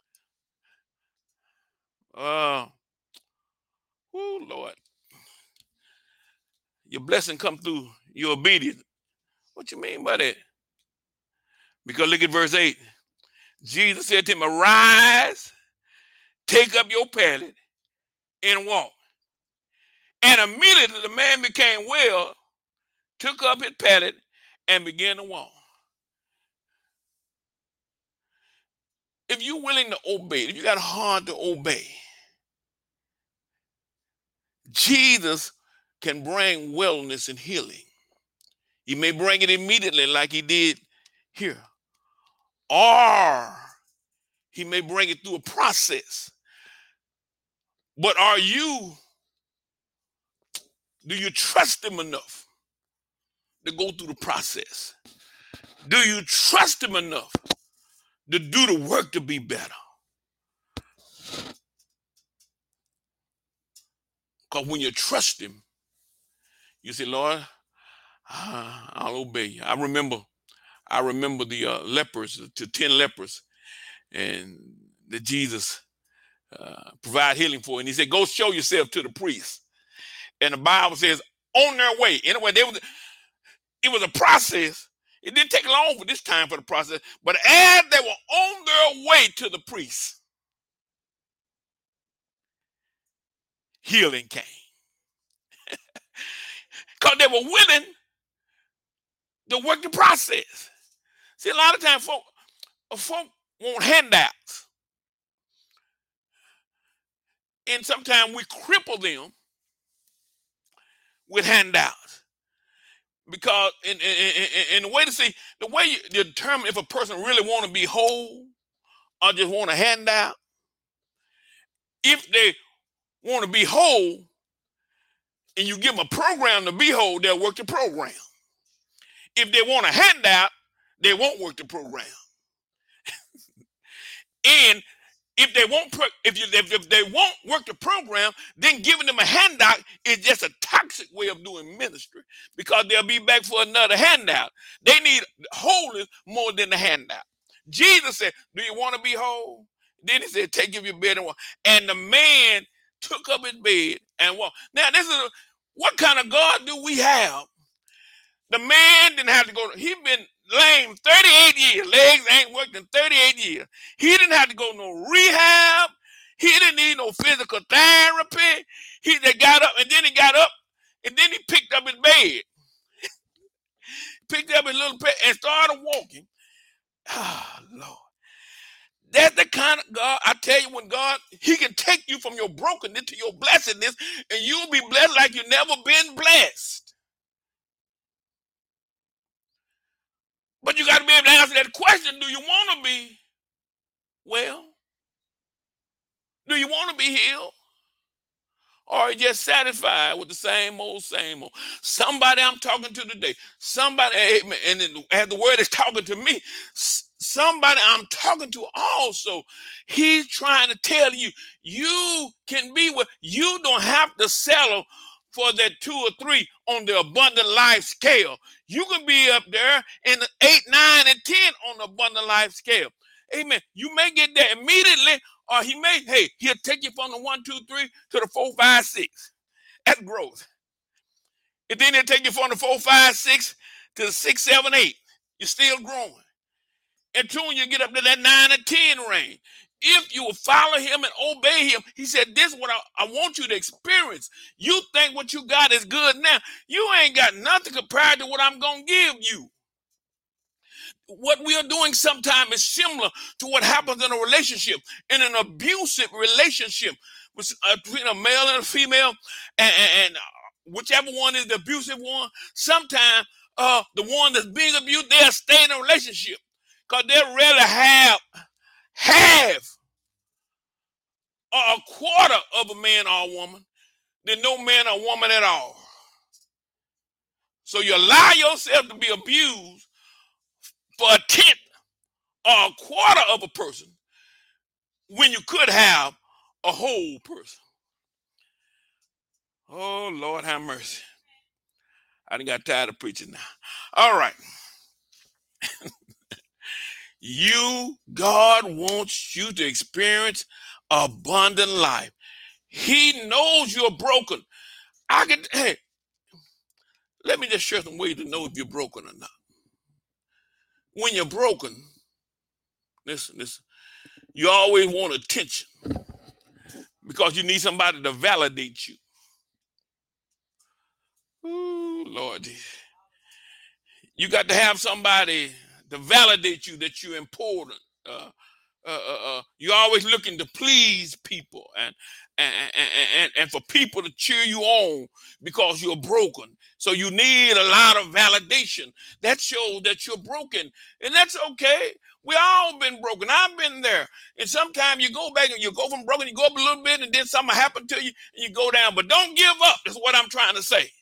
Oh, Lord. Your blessing come through your obedience. What you mean by that? Because look at verse 8. Jesus said to him, arise, take up your pallet, and walk. And immediately the man became well, took up his pallet, and began to walk. If you're willing to obey, if you got a heart to obey, Jesus can bring wellness and healing. He may bring it immediately like he did here. Or he may bring it through a process. But do you trust him enough to go through the process? Do you trust him enough to do the work to be better? Because when you trust him, you say, Lord, I'll obey you. I remember the lepers, the 10 lepers, and that Jesus provide healing for. And he said, go show yourself to the priest. And the Bible says, on their way. Anyway, it was a process. It didn't take long for this time for the process. But as they were on their way to the priest, healing came. Because they were willing to work the process. See, a lot of times folk want handouts. And sometimes we cripple them with handouts. Because in the way to see, the way you determine if a person really want to be whole or just want a handout, if they want to be whole and you give them a program to be whole, they'll work the program. If they want a handout, they won't work the program. And if they won't if they won't work the program, then giving them a handout is just a toxic way of doing ministry, because they'll be back for another handout. They need wholeness more than the handout. Jesus said, do you want to be whole? Then he said, take up your bed and walk. And the man took up his bed and walked. Now, what kind of God do we have? The man didn't have to go. He'd been lame 38 years. Legs ain't worked in 38 years. He didn't have to go no rehab. He didn't need no physical therapy. He just got up, and then he got up, and then he picked up his bed. Picked up his little bed and started walking. Ah, Lord. That's the kind of God, I tell you, when God, he can take you from your brokenness to your blessedness, and you'll be blessed like you've never been blessed. But you got to be able to answer that question, do you want to be well? Do you want to be healed? Or are you just satisfied with the same old, same old? Somebody I'm talking to today, somebody, and as the word is talking to me, somebody I'm talking to also, he's trying to tell you, you can be what, you don't have to settle for that 2 or 3 on the abundant life scale. You can be up there in the 8, 9, and 10 on the abundant life scale. Amen. You may get there immediately, or he'll take you from the 1, 2, 3 to the 4, 5, 6. That's growth. And then he'll take you from the 4, 5, 6 to the 6, 7, 8. You're still growing. Until you get up to that 9 or 10 range. If you will follow him and obey him, he said, this is what I want you to experience. You think what you got is good now. You ain't got nothing compared to what I'm going to give you. What we are doing sometimes is similar to what happens in a relationship, in an abusive relationship between a male and a female, and whichever one is the abusive one. Sometimes the one that's being abused, they'll stay in a relationship because they'll really have half or a quarter of a man or a woman than no man or woman at all. So you allow yourself to be abused for a tenth or a quarter of a person when you could have a whole person. Oh, Lord, have mercy. I done got tired of preaching now. All right. God wants you to experience abundant life. He knows you're broken. Hey, let me just share some ways to know if you're broken or not. When you're broken, listen, you always want attention because you need somebody to validate you. Ooh, Lord. You got to have somebody to validate you that you're important. You're always looking to please people and for people to cheer you on because you're broken. So you need a lot of validation. That shows that you're broken. And that's okay. We all been broken. I've been there. And sometimes you go back and you go from broken, you go up a little bit, and then something happen to you and you go down. But don't give up. That's what I'm trying to say.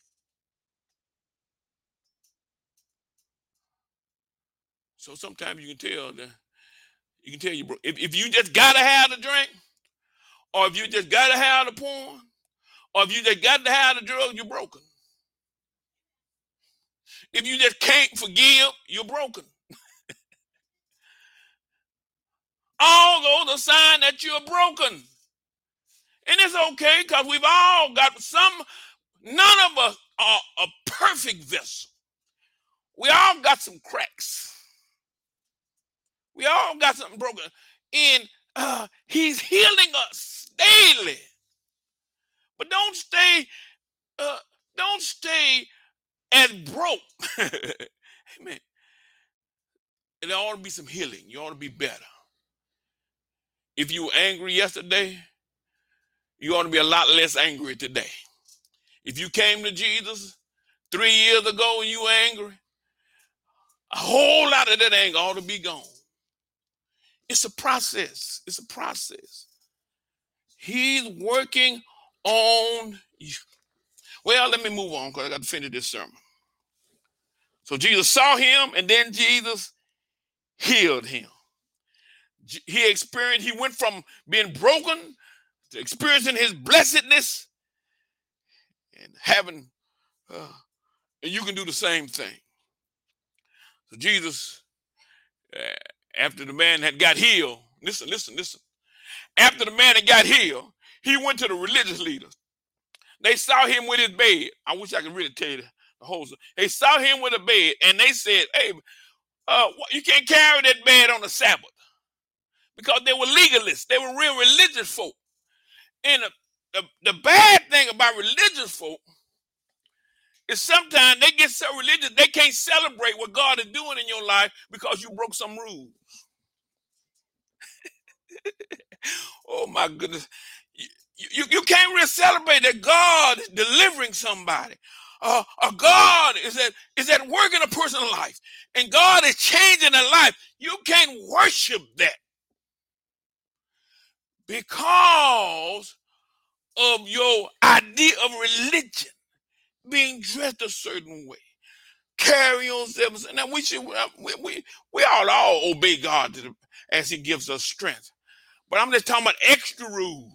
So sometimes you can tell that you broke. If you just gotta have the drink, or if you just gotta have the porn, or if you just got to have the drug, you're broken. If you just can't forgive, you're broken. All those are signs that you're broken. And it's okay because we've all got none of us are a perfect vessel. We all got some cracks. We all got something broken. And he's healing us daily. But don't stay as broke. Amen. There ought to be some healing. You ought to be better. If you were angry yesterday, you ought to be a lot less angry today. If you came to Jesus 3 years ago and you were angry, a whole lot of that anger ought to be gone. It's a process. It's a process. He's working on you. Well, let me move on because I got to finish this sermon. So Jesus saw him, and then Jesus healed him. He went from being broken to experiencing his blessedness and having, and you can do the same thing. So Jesus, after the man had got healed, listen. After the man had got healed, he went to the religious leaders. They saw him with his bed. I wish I could really tell you the whole story. They saw him with a bed, and they said, "Hey, you can't carry that bed on the Sabbath," because they were legalists. They were real religious folk. And the bad thing about religious folk is sometimes they get so religious they can't celebrate what God is doing in your life because you broke some rules. Oh my goodness. You can't really celebrate that God is delivering somebody. God is at work in a person's life. And God is changing their life. You can't worship that because of your idea of religion, being dressed a certain way, carry on steps. Now we all obey God as he gives us strength. But I'm just talking about extra rules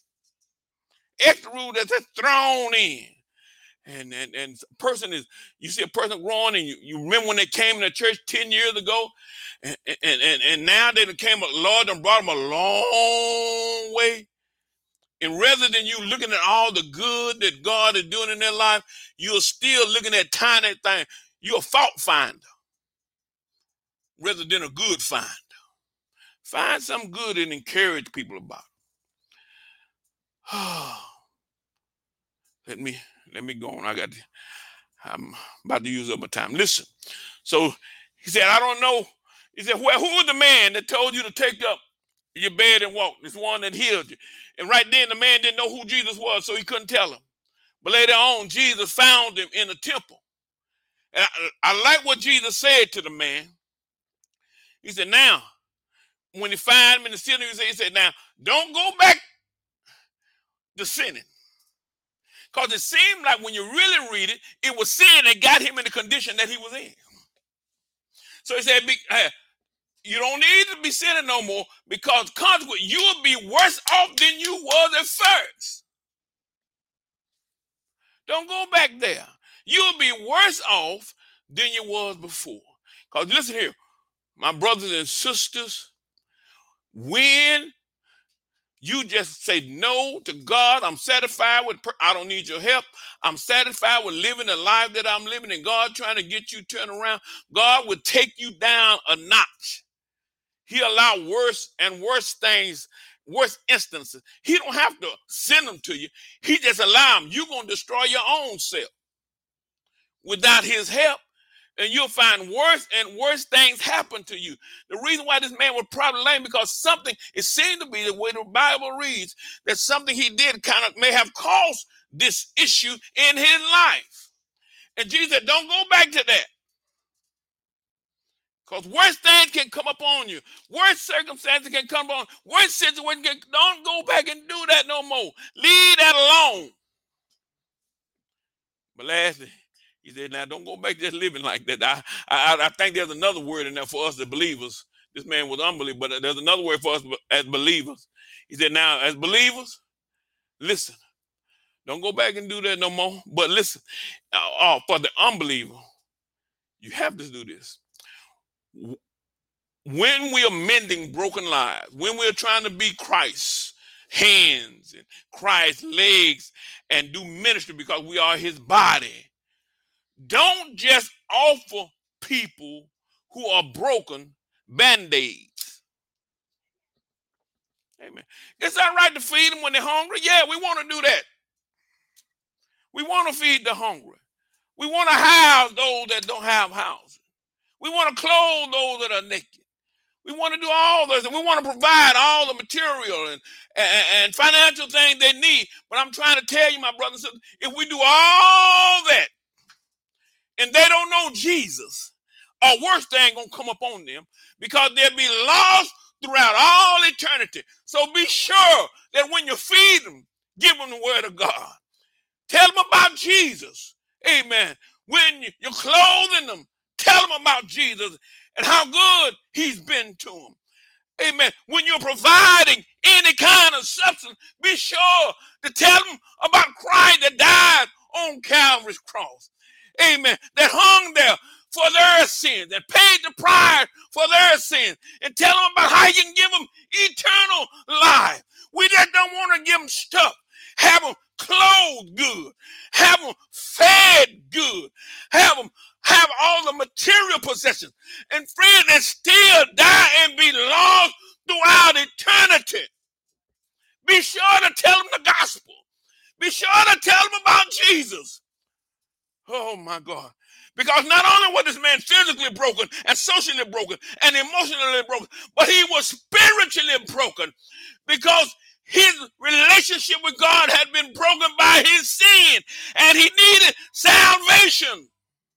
that's thrown in. And person is, you see a person growing, and you remember when they came to the church 10 years ago, and now they came, Lord and brought them a long way. And rather than you looking at all the good that God is doing in their life, you're still looking at tiny things. You're a fault finder rather than a good finder. Find something good and encourage people about it. Let me go on. I'm about to use up my time. Listen. So he said, I don't know. He said, well, who was the man that told you to take up your bed and walk? This one that healed you. And right then the man didn't know who Jesus was, so he couldn't tell him. But later on, Jesus found him in the temple. And I like what Jesus said to the man. He said, now, when he found him in the city, he said, now, don't go back to sinning. Because it seemed like when you really read it, it was sin that got him in the condition that he was in. So he said, you don't need to be sinning no more, because consequently, you'll be worse off than you was at first. Don't go back there. You'll be worse off than you was before. Because listen here, My brothers and sisters, when you just say no to God, I'm satisfied with, I don't need your help. I'm satisfied with living the life that I'm living, and God trying to get you turned around. God would take you down a notch. He allow worse and worse things, worse instances. He don't have to send them to you. He just allow them. You're going to destroy your own self without his help. And you'll find worse and worse things happen to you. The reason why this man was probably lame, because something, it seemed to be the way the Bible reads, that something he did kind of may have caused this issue in his life. And Jesus said, don't go back to that. Because worse things can come upon you. Worse circumstances can come on. Worse situations can, don't go back and do that no more. Leave that alone. But lastly, he said, now don't go back just living like that. I think there's another word in there for us as believers. This man was unbeliever, but there's another word for us as believers. He said, now as believers, listen, don't go back and do that no more. But listen, for the unbeliever, you have to do this. When we are mending broken lives, when we're trying to be Christ's hands and Christ's legs and do ministry because we are his body, don't just offer people who are broken band-aids. Amen. It's all right to feed them when they're hungry. Yeah, we want to do that. We want to feed the hungry. We want to house those that don't have houses. We want to clothe those that are naked. We want to do all this, and we want to provide all the material and financial things they need. But I'm trying to tell you, my brothers and sisters, if we do all that, and they don't know Jesus, a worse thing gonna come upon them, because they'll be lost throughout all eternity. So be sure that when you feed them, give them the word of God. Tell them about Jesus. Amen. When you're clothing them, tell them about Jesus and how good he's been to them. Amen. When you're providing any kind of substance, be sure to tell them about Christ that died on Calvary's cross. Amen. That hung there for their sins and paid the price for their sins. And tell them about how you can give them eternal life. We just don't want to give them stuff. Have them clothed good. Have them fed good. Have them have all the material possessions. And friends, that still die and be lost throughout eternity. Be sure to tell them the gospel. Be sure to tell them about Jesus. Oh my God. Because not only was this man physically broken and socially broken and emotionally broken, but he was spiritually broken because his relationship with God had been broken by his sin and he needed salvation.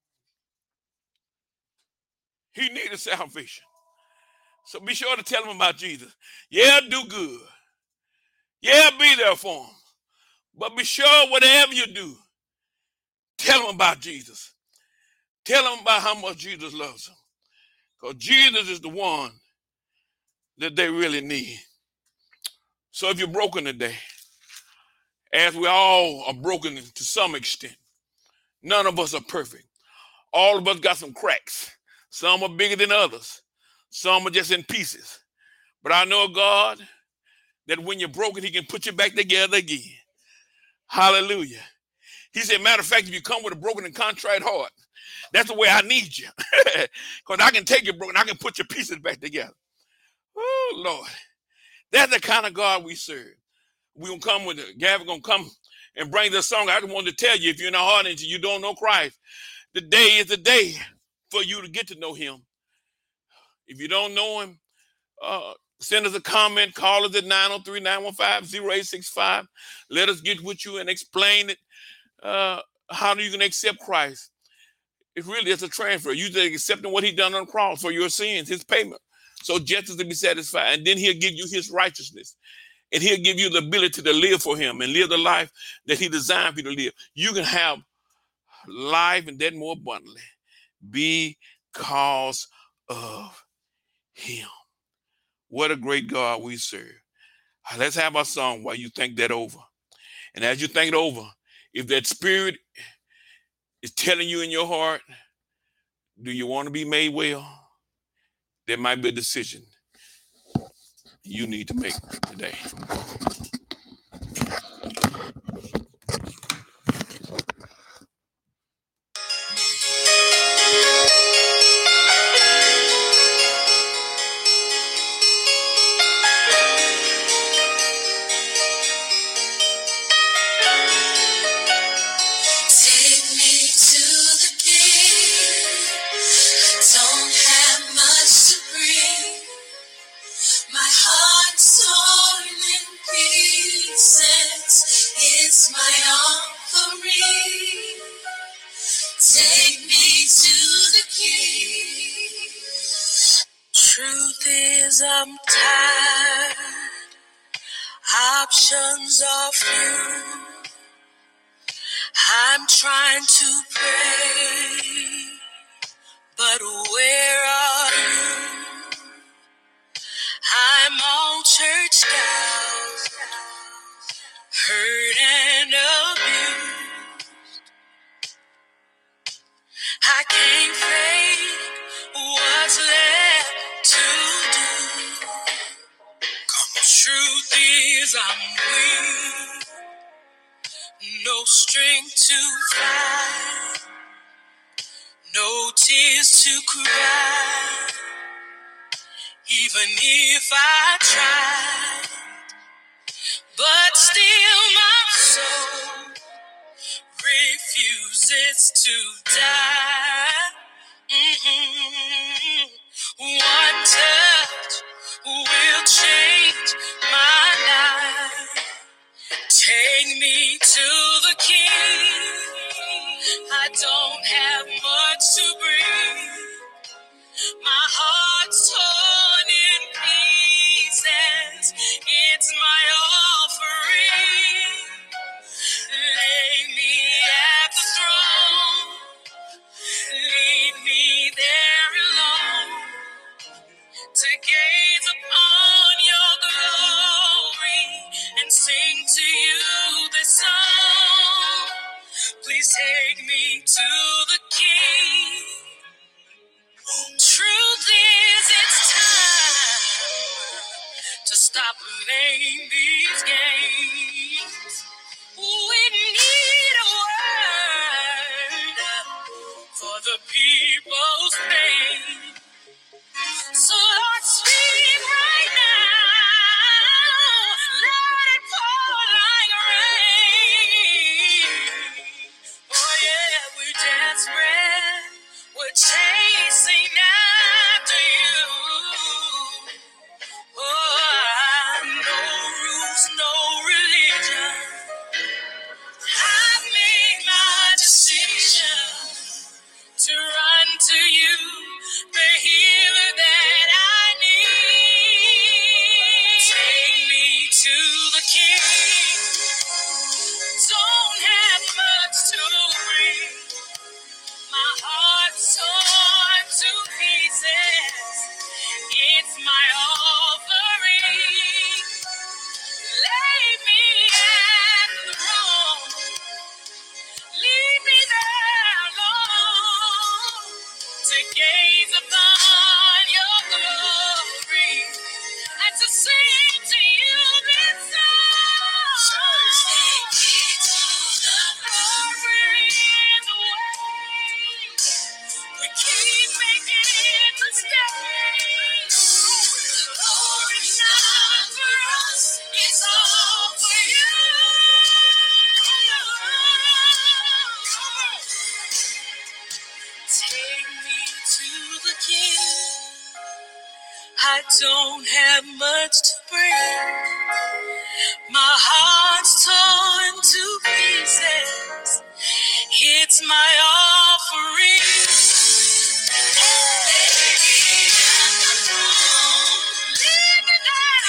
He needed salvation. So be sure to tell him about Jesus. Yeah, do good. Yeah, be there for him. But be sure whatever you do, tell them about Jesus. Tell them about how much Jesus loves them. Because Jesus is the one that they really need. So if you're broken today, as we all are broken to some extent, none of us are perfect. All of us got some cracks. Some are bigger than others. Some are just in pieces. But I know God that when you're broken, he can put you back together again. Hallelujah. He said, matter of fact, if you come with a broken and contrite heart, that's the way I need you. Because I can take your broken, I can put your pieces back together. Oh, Lord. That's the kind of God we serve. We're going to come with it. Gavin going to come and bring this song. I just wanted to tell you, if you're in the heart and you don't know Christ, the day is the day for you to get to know him. If you don't know him, send us a comment. Call us at 903-915-0865. Let us get with you and explain it. How you can accept Christ. It really is a transfer. You just accepting what he done on the cross for your sins, his payment. So justice to be satisfied. And then he'll give you his righteousness. And he'll give you the ability to live for him and live the life that he designed for you to live. You can have life and that more abundantly because of him. What a great God we serve. Let's have our song while you think that over. And as you think it over, if that spirit is telling you in your heart, do you want to be made well? there might be a decision you need to make today. I'm tired, options are few. I'm trying to pray, but where are you? I'm all churched out, hurt and abused. I can't fake what's left to do. Truth is I'm weak, no strength to fight, no tears to cry, even if I try. But still my soul refuses to die. One touch will change my life. Take me to the King. I don't have much to bring. My heart's torn in pieces. It's my offering. Lay me at the throne. Lead me there alone to gaze upon your glory and sing to you this song. Please take me to the King. Truth is, it's time to stop playing these games. We need a word for the people's pain. So Lord, speak right now. Let it pour like rain. Oh yeah, we're desperate. We're chasing after you. Oh, no rules, no religion. I've made my decision to run to you, the healer that I need. Take me to the King. Don't have much to bring. My heart's torn to pieces. It's my offering. Lay me at the throne. Lead me there alone to gaze upon your glory and to sing to you this song. Lord, we're in the way. We keep making mistakes. Lord, it's not for us, it's all for you. Take me to the King. I don't have much to bring. My heart's torn to pieces. It's my offering. Lead me down.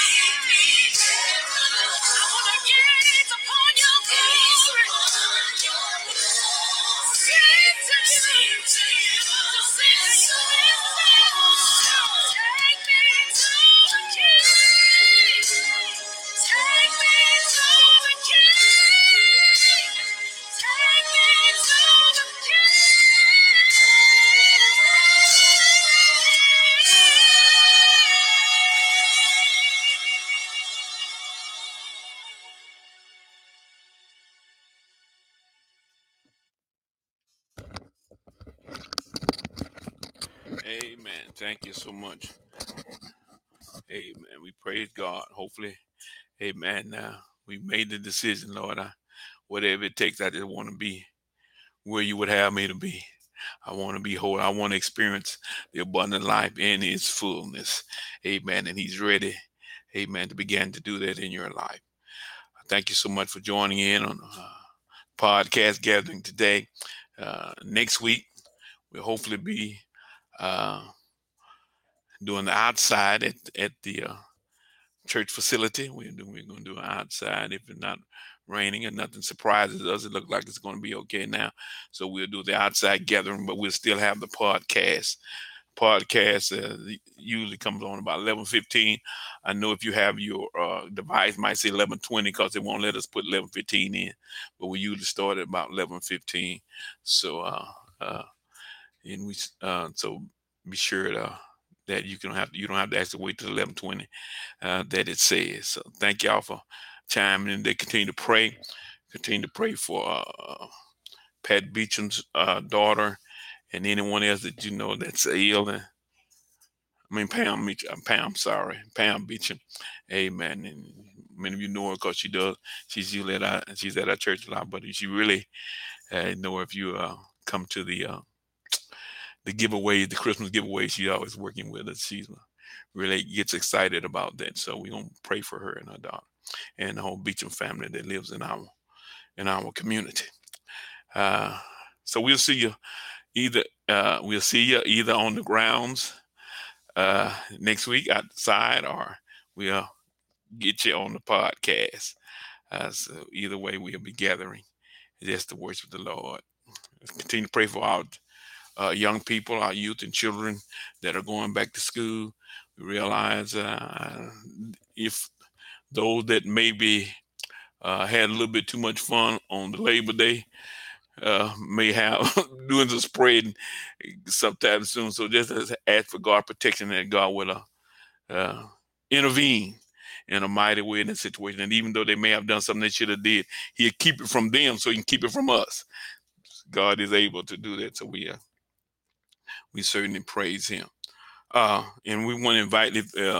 I want to gaze upon your glory. Sing to you. To sing to you. Take me to the King. Thank you so much. Amen. We praise God. Hopefully, amen. We made the decision, Lord. Whatever it takes, I just want to be where you would have me to be. I want to be whole. I want to experience the abundant life in its fullness. Amen. And He's ready, amen, to begin to do that in your life. Thank you so much for joining in on podcast gathering today. Next week, we'll hopefully be uh, doing the outside at the church facility. We're going to do it outside if it's not raining and nothing surprises us. It looks like it's going to be okay now. So we'll do the outside gathering, but we'll still have the podcast. Podcast usually comes on about 11:15. I know if you have your device, might say 11:20 because they won't let us put 11:15 in, but we usually start at about 11:15. So and we so be sure that you don't have to actually wait till 11:20 that it says. So thank y'all for chiming in. They continue to pray for Pat Beecham's daughter and anyone else that you know that's ill. I mean Pam Beecham. Pam Beecham. Amen. And many of you know her because she does. She's at our church a lot, but she really know her if you come to the giveaway, the Christmas giveaway. She's always working with us. She's really gets excited about that. So we're gonna pray for her and her daughter and the whole Beecham family that lives in our community. Uh, so we'll see you either on the grounds next week outside, or we'll get you on the podcast. So either way, we'll be gathering just to worship the Lord. Let's continue to pray for our young people, our youth and children that are going back to school. We realize if those that maybe had a little bit too much fun on the Labor Day may have doing the spreading sometime soon. So just ask for God protection and God will uh, intervene in a mighty way in the situation. And even though they may have done something they should have did, He'll keep it from them so He can keep it from us. God is able to do that. So we certainly praise Him. And we want to invite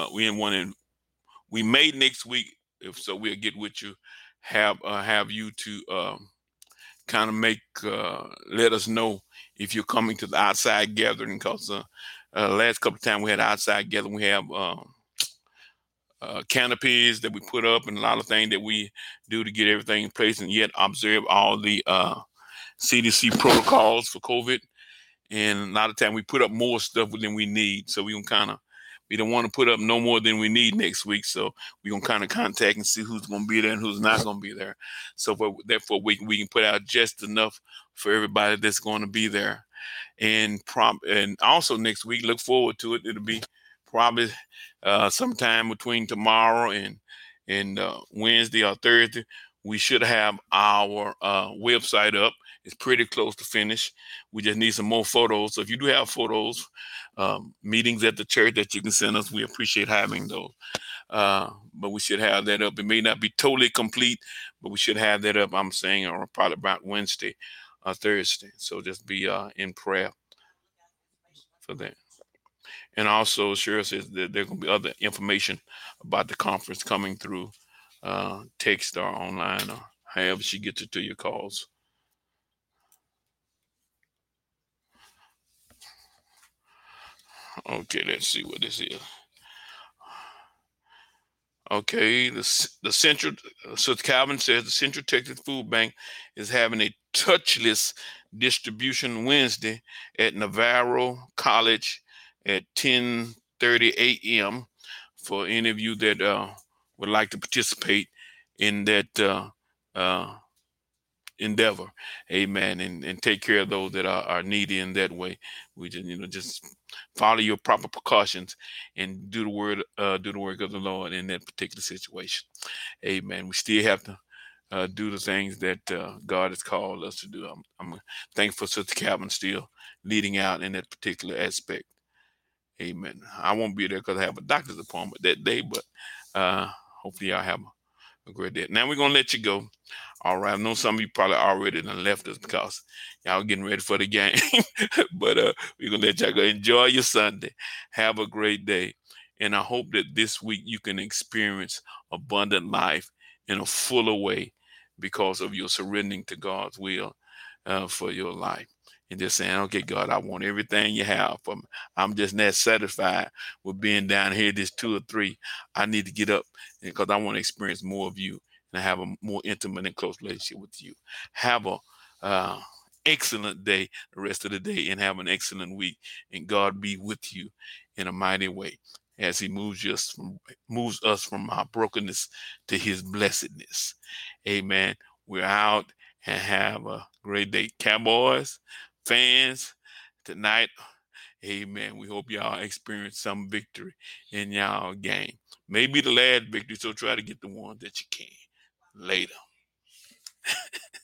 we may next week, if so we'll get with you, have you to kind of let us know if you're coming to the outside gathering, because last couple of times we had outside gathering, we have canopies that we put up and a lot of things that we do to get everything in place and yet observe all the CDC protocols for COVID. And a lot of time we put up more stuff than we need. So we don't want to put up no more than we need next week. So we're going to kind of contact and see who's going to be there and who's not going to be there. So therefore we can put out just enough for everybody that's going to be there. And also next week, look forward to it. It'll be probably sometime between tomorrow and Wednesday or Thursday. We should have our website up. It's pretty close to finish. We just need some more photos. So if you do have photos, meetings at the church that you can send us, we appreciate having those. But we should have that up. It may not be totally complete, but we should have that up, I'm saying, or probably about Wednesday or Thursday. So just be in prayer for that. And also, Cheryl says that there going to be other information about the conference coming through text or online or however she gets it to your calls. Okay, let's see what this is. Okay, the Central, so Calvin says the Central Texas Food Bank is having a touchless distribution Wednesday at Navarro College at 10:30 a.m. for any of you that would like to participate in that endeavor. Amen. And take care of those that are needy in that way. We just follow your proper precautions and do the work of the Lord in that particular situation. Amen. We still have to do the things that God has called us to do. I'm thankful for Sister Calvin still leading out in that particular aspect. Amen. I won't be there because I have a doctor's appointment that day, but hopefully y'all have a great day. Now we're going to let you go. All right. I know some of you probably already done left us because y'all getting ready for the game. But we're gonna let y'all go enjoy your Sunday. Have a great day. And I hope that this week you can experience abundant life in a fuller way because of your surrendering to God's will for your life. And just saying, okay, God, I want everything you have for me. I'm just not satisfied with being down here, this 2 or 3. I need to get up because I want to experience more of you and have a more intimate and close relationship with you. Have a excellent day, the rest of the day, and have an excellent week. And God be with you in a mighty way as He moves us from our brokenness to His blessedness. Amen. We're out and have a great day, Cowboys fans. Tonight, amen. We hope y'all experience some victory in y'all game. Maybe the last victory, so try to get the one that you can. Later.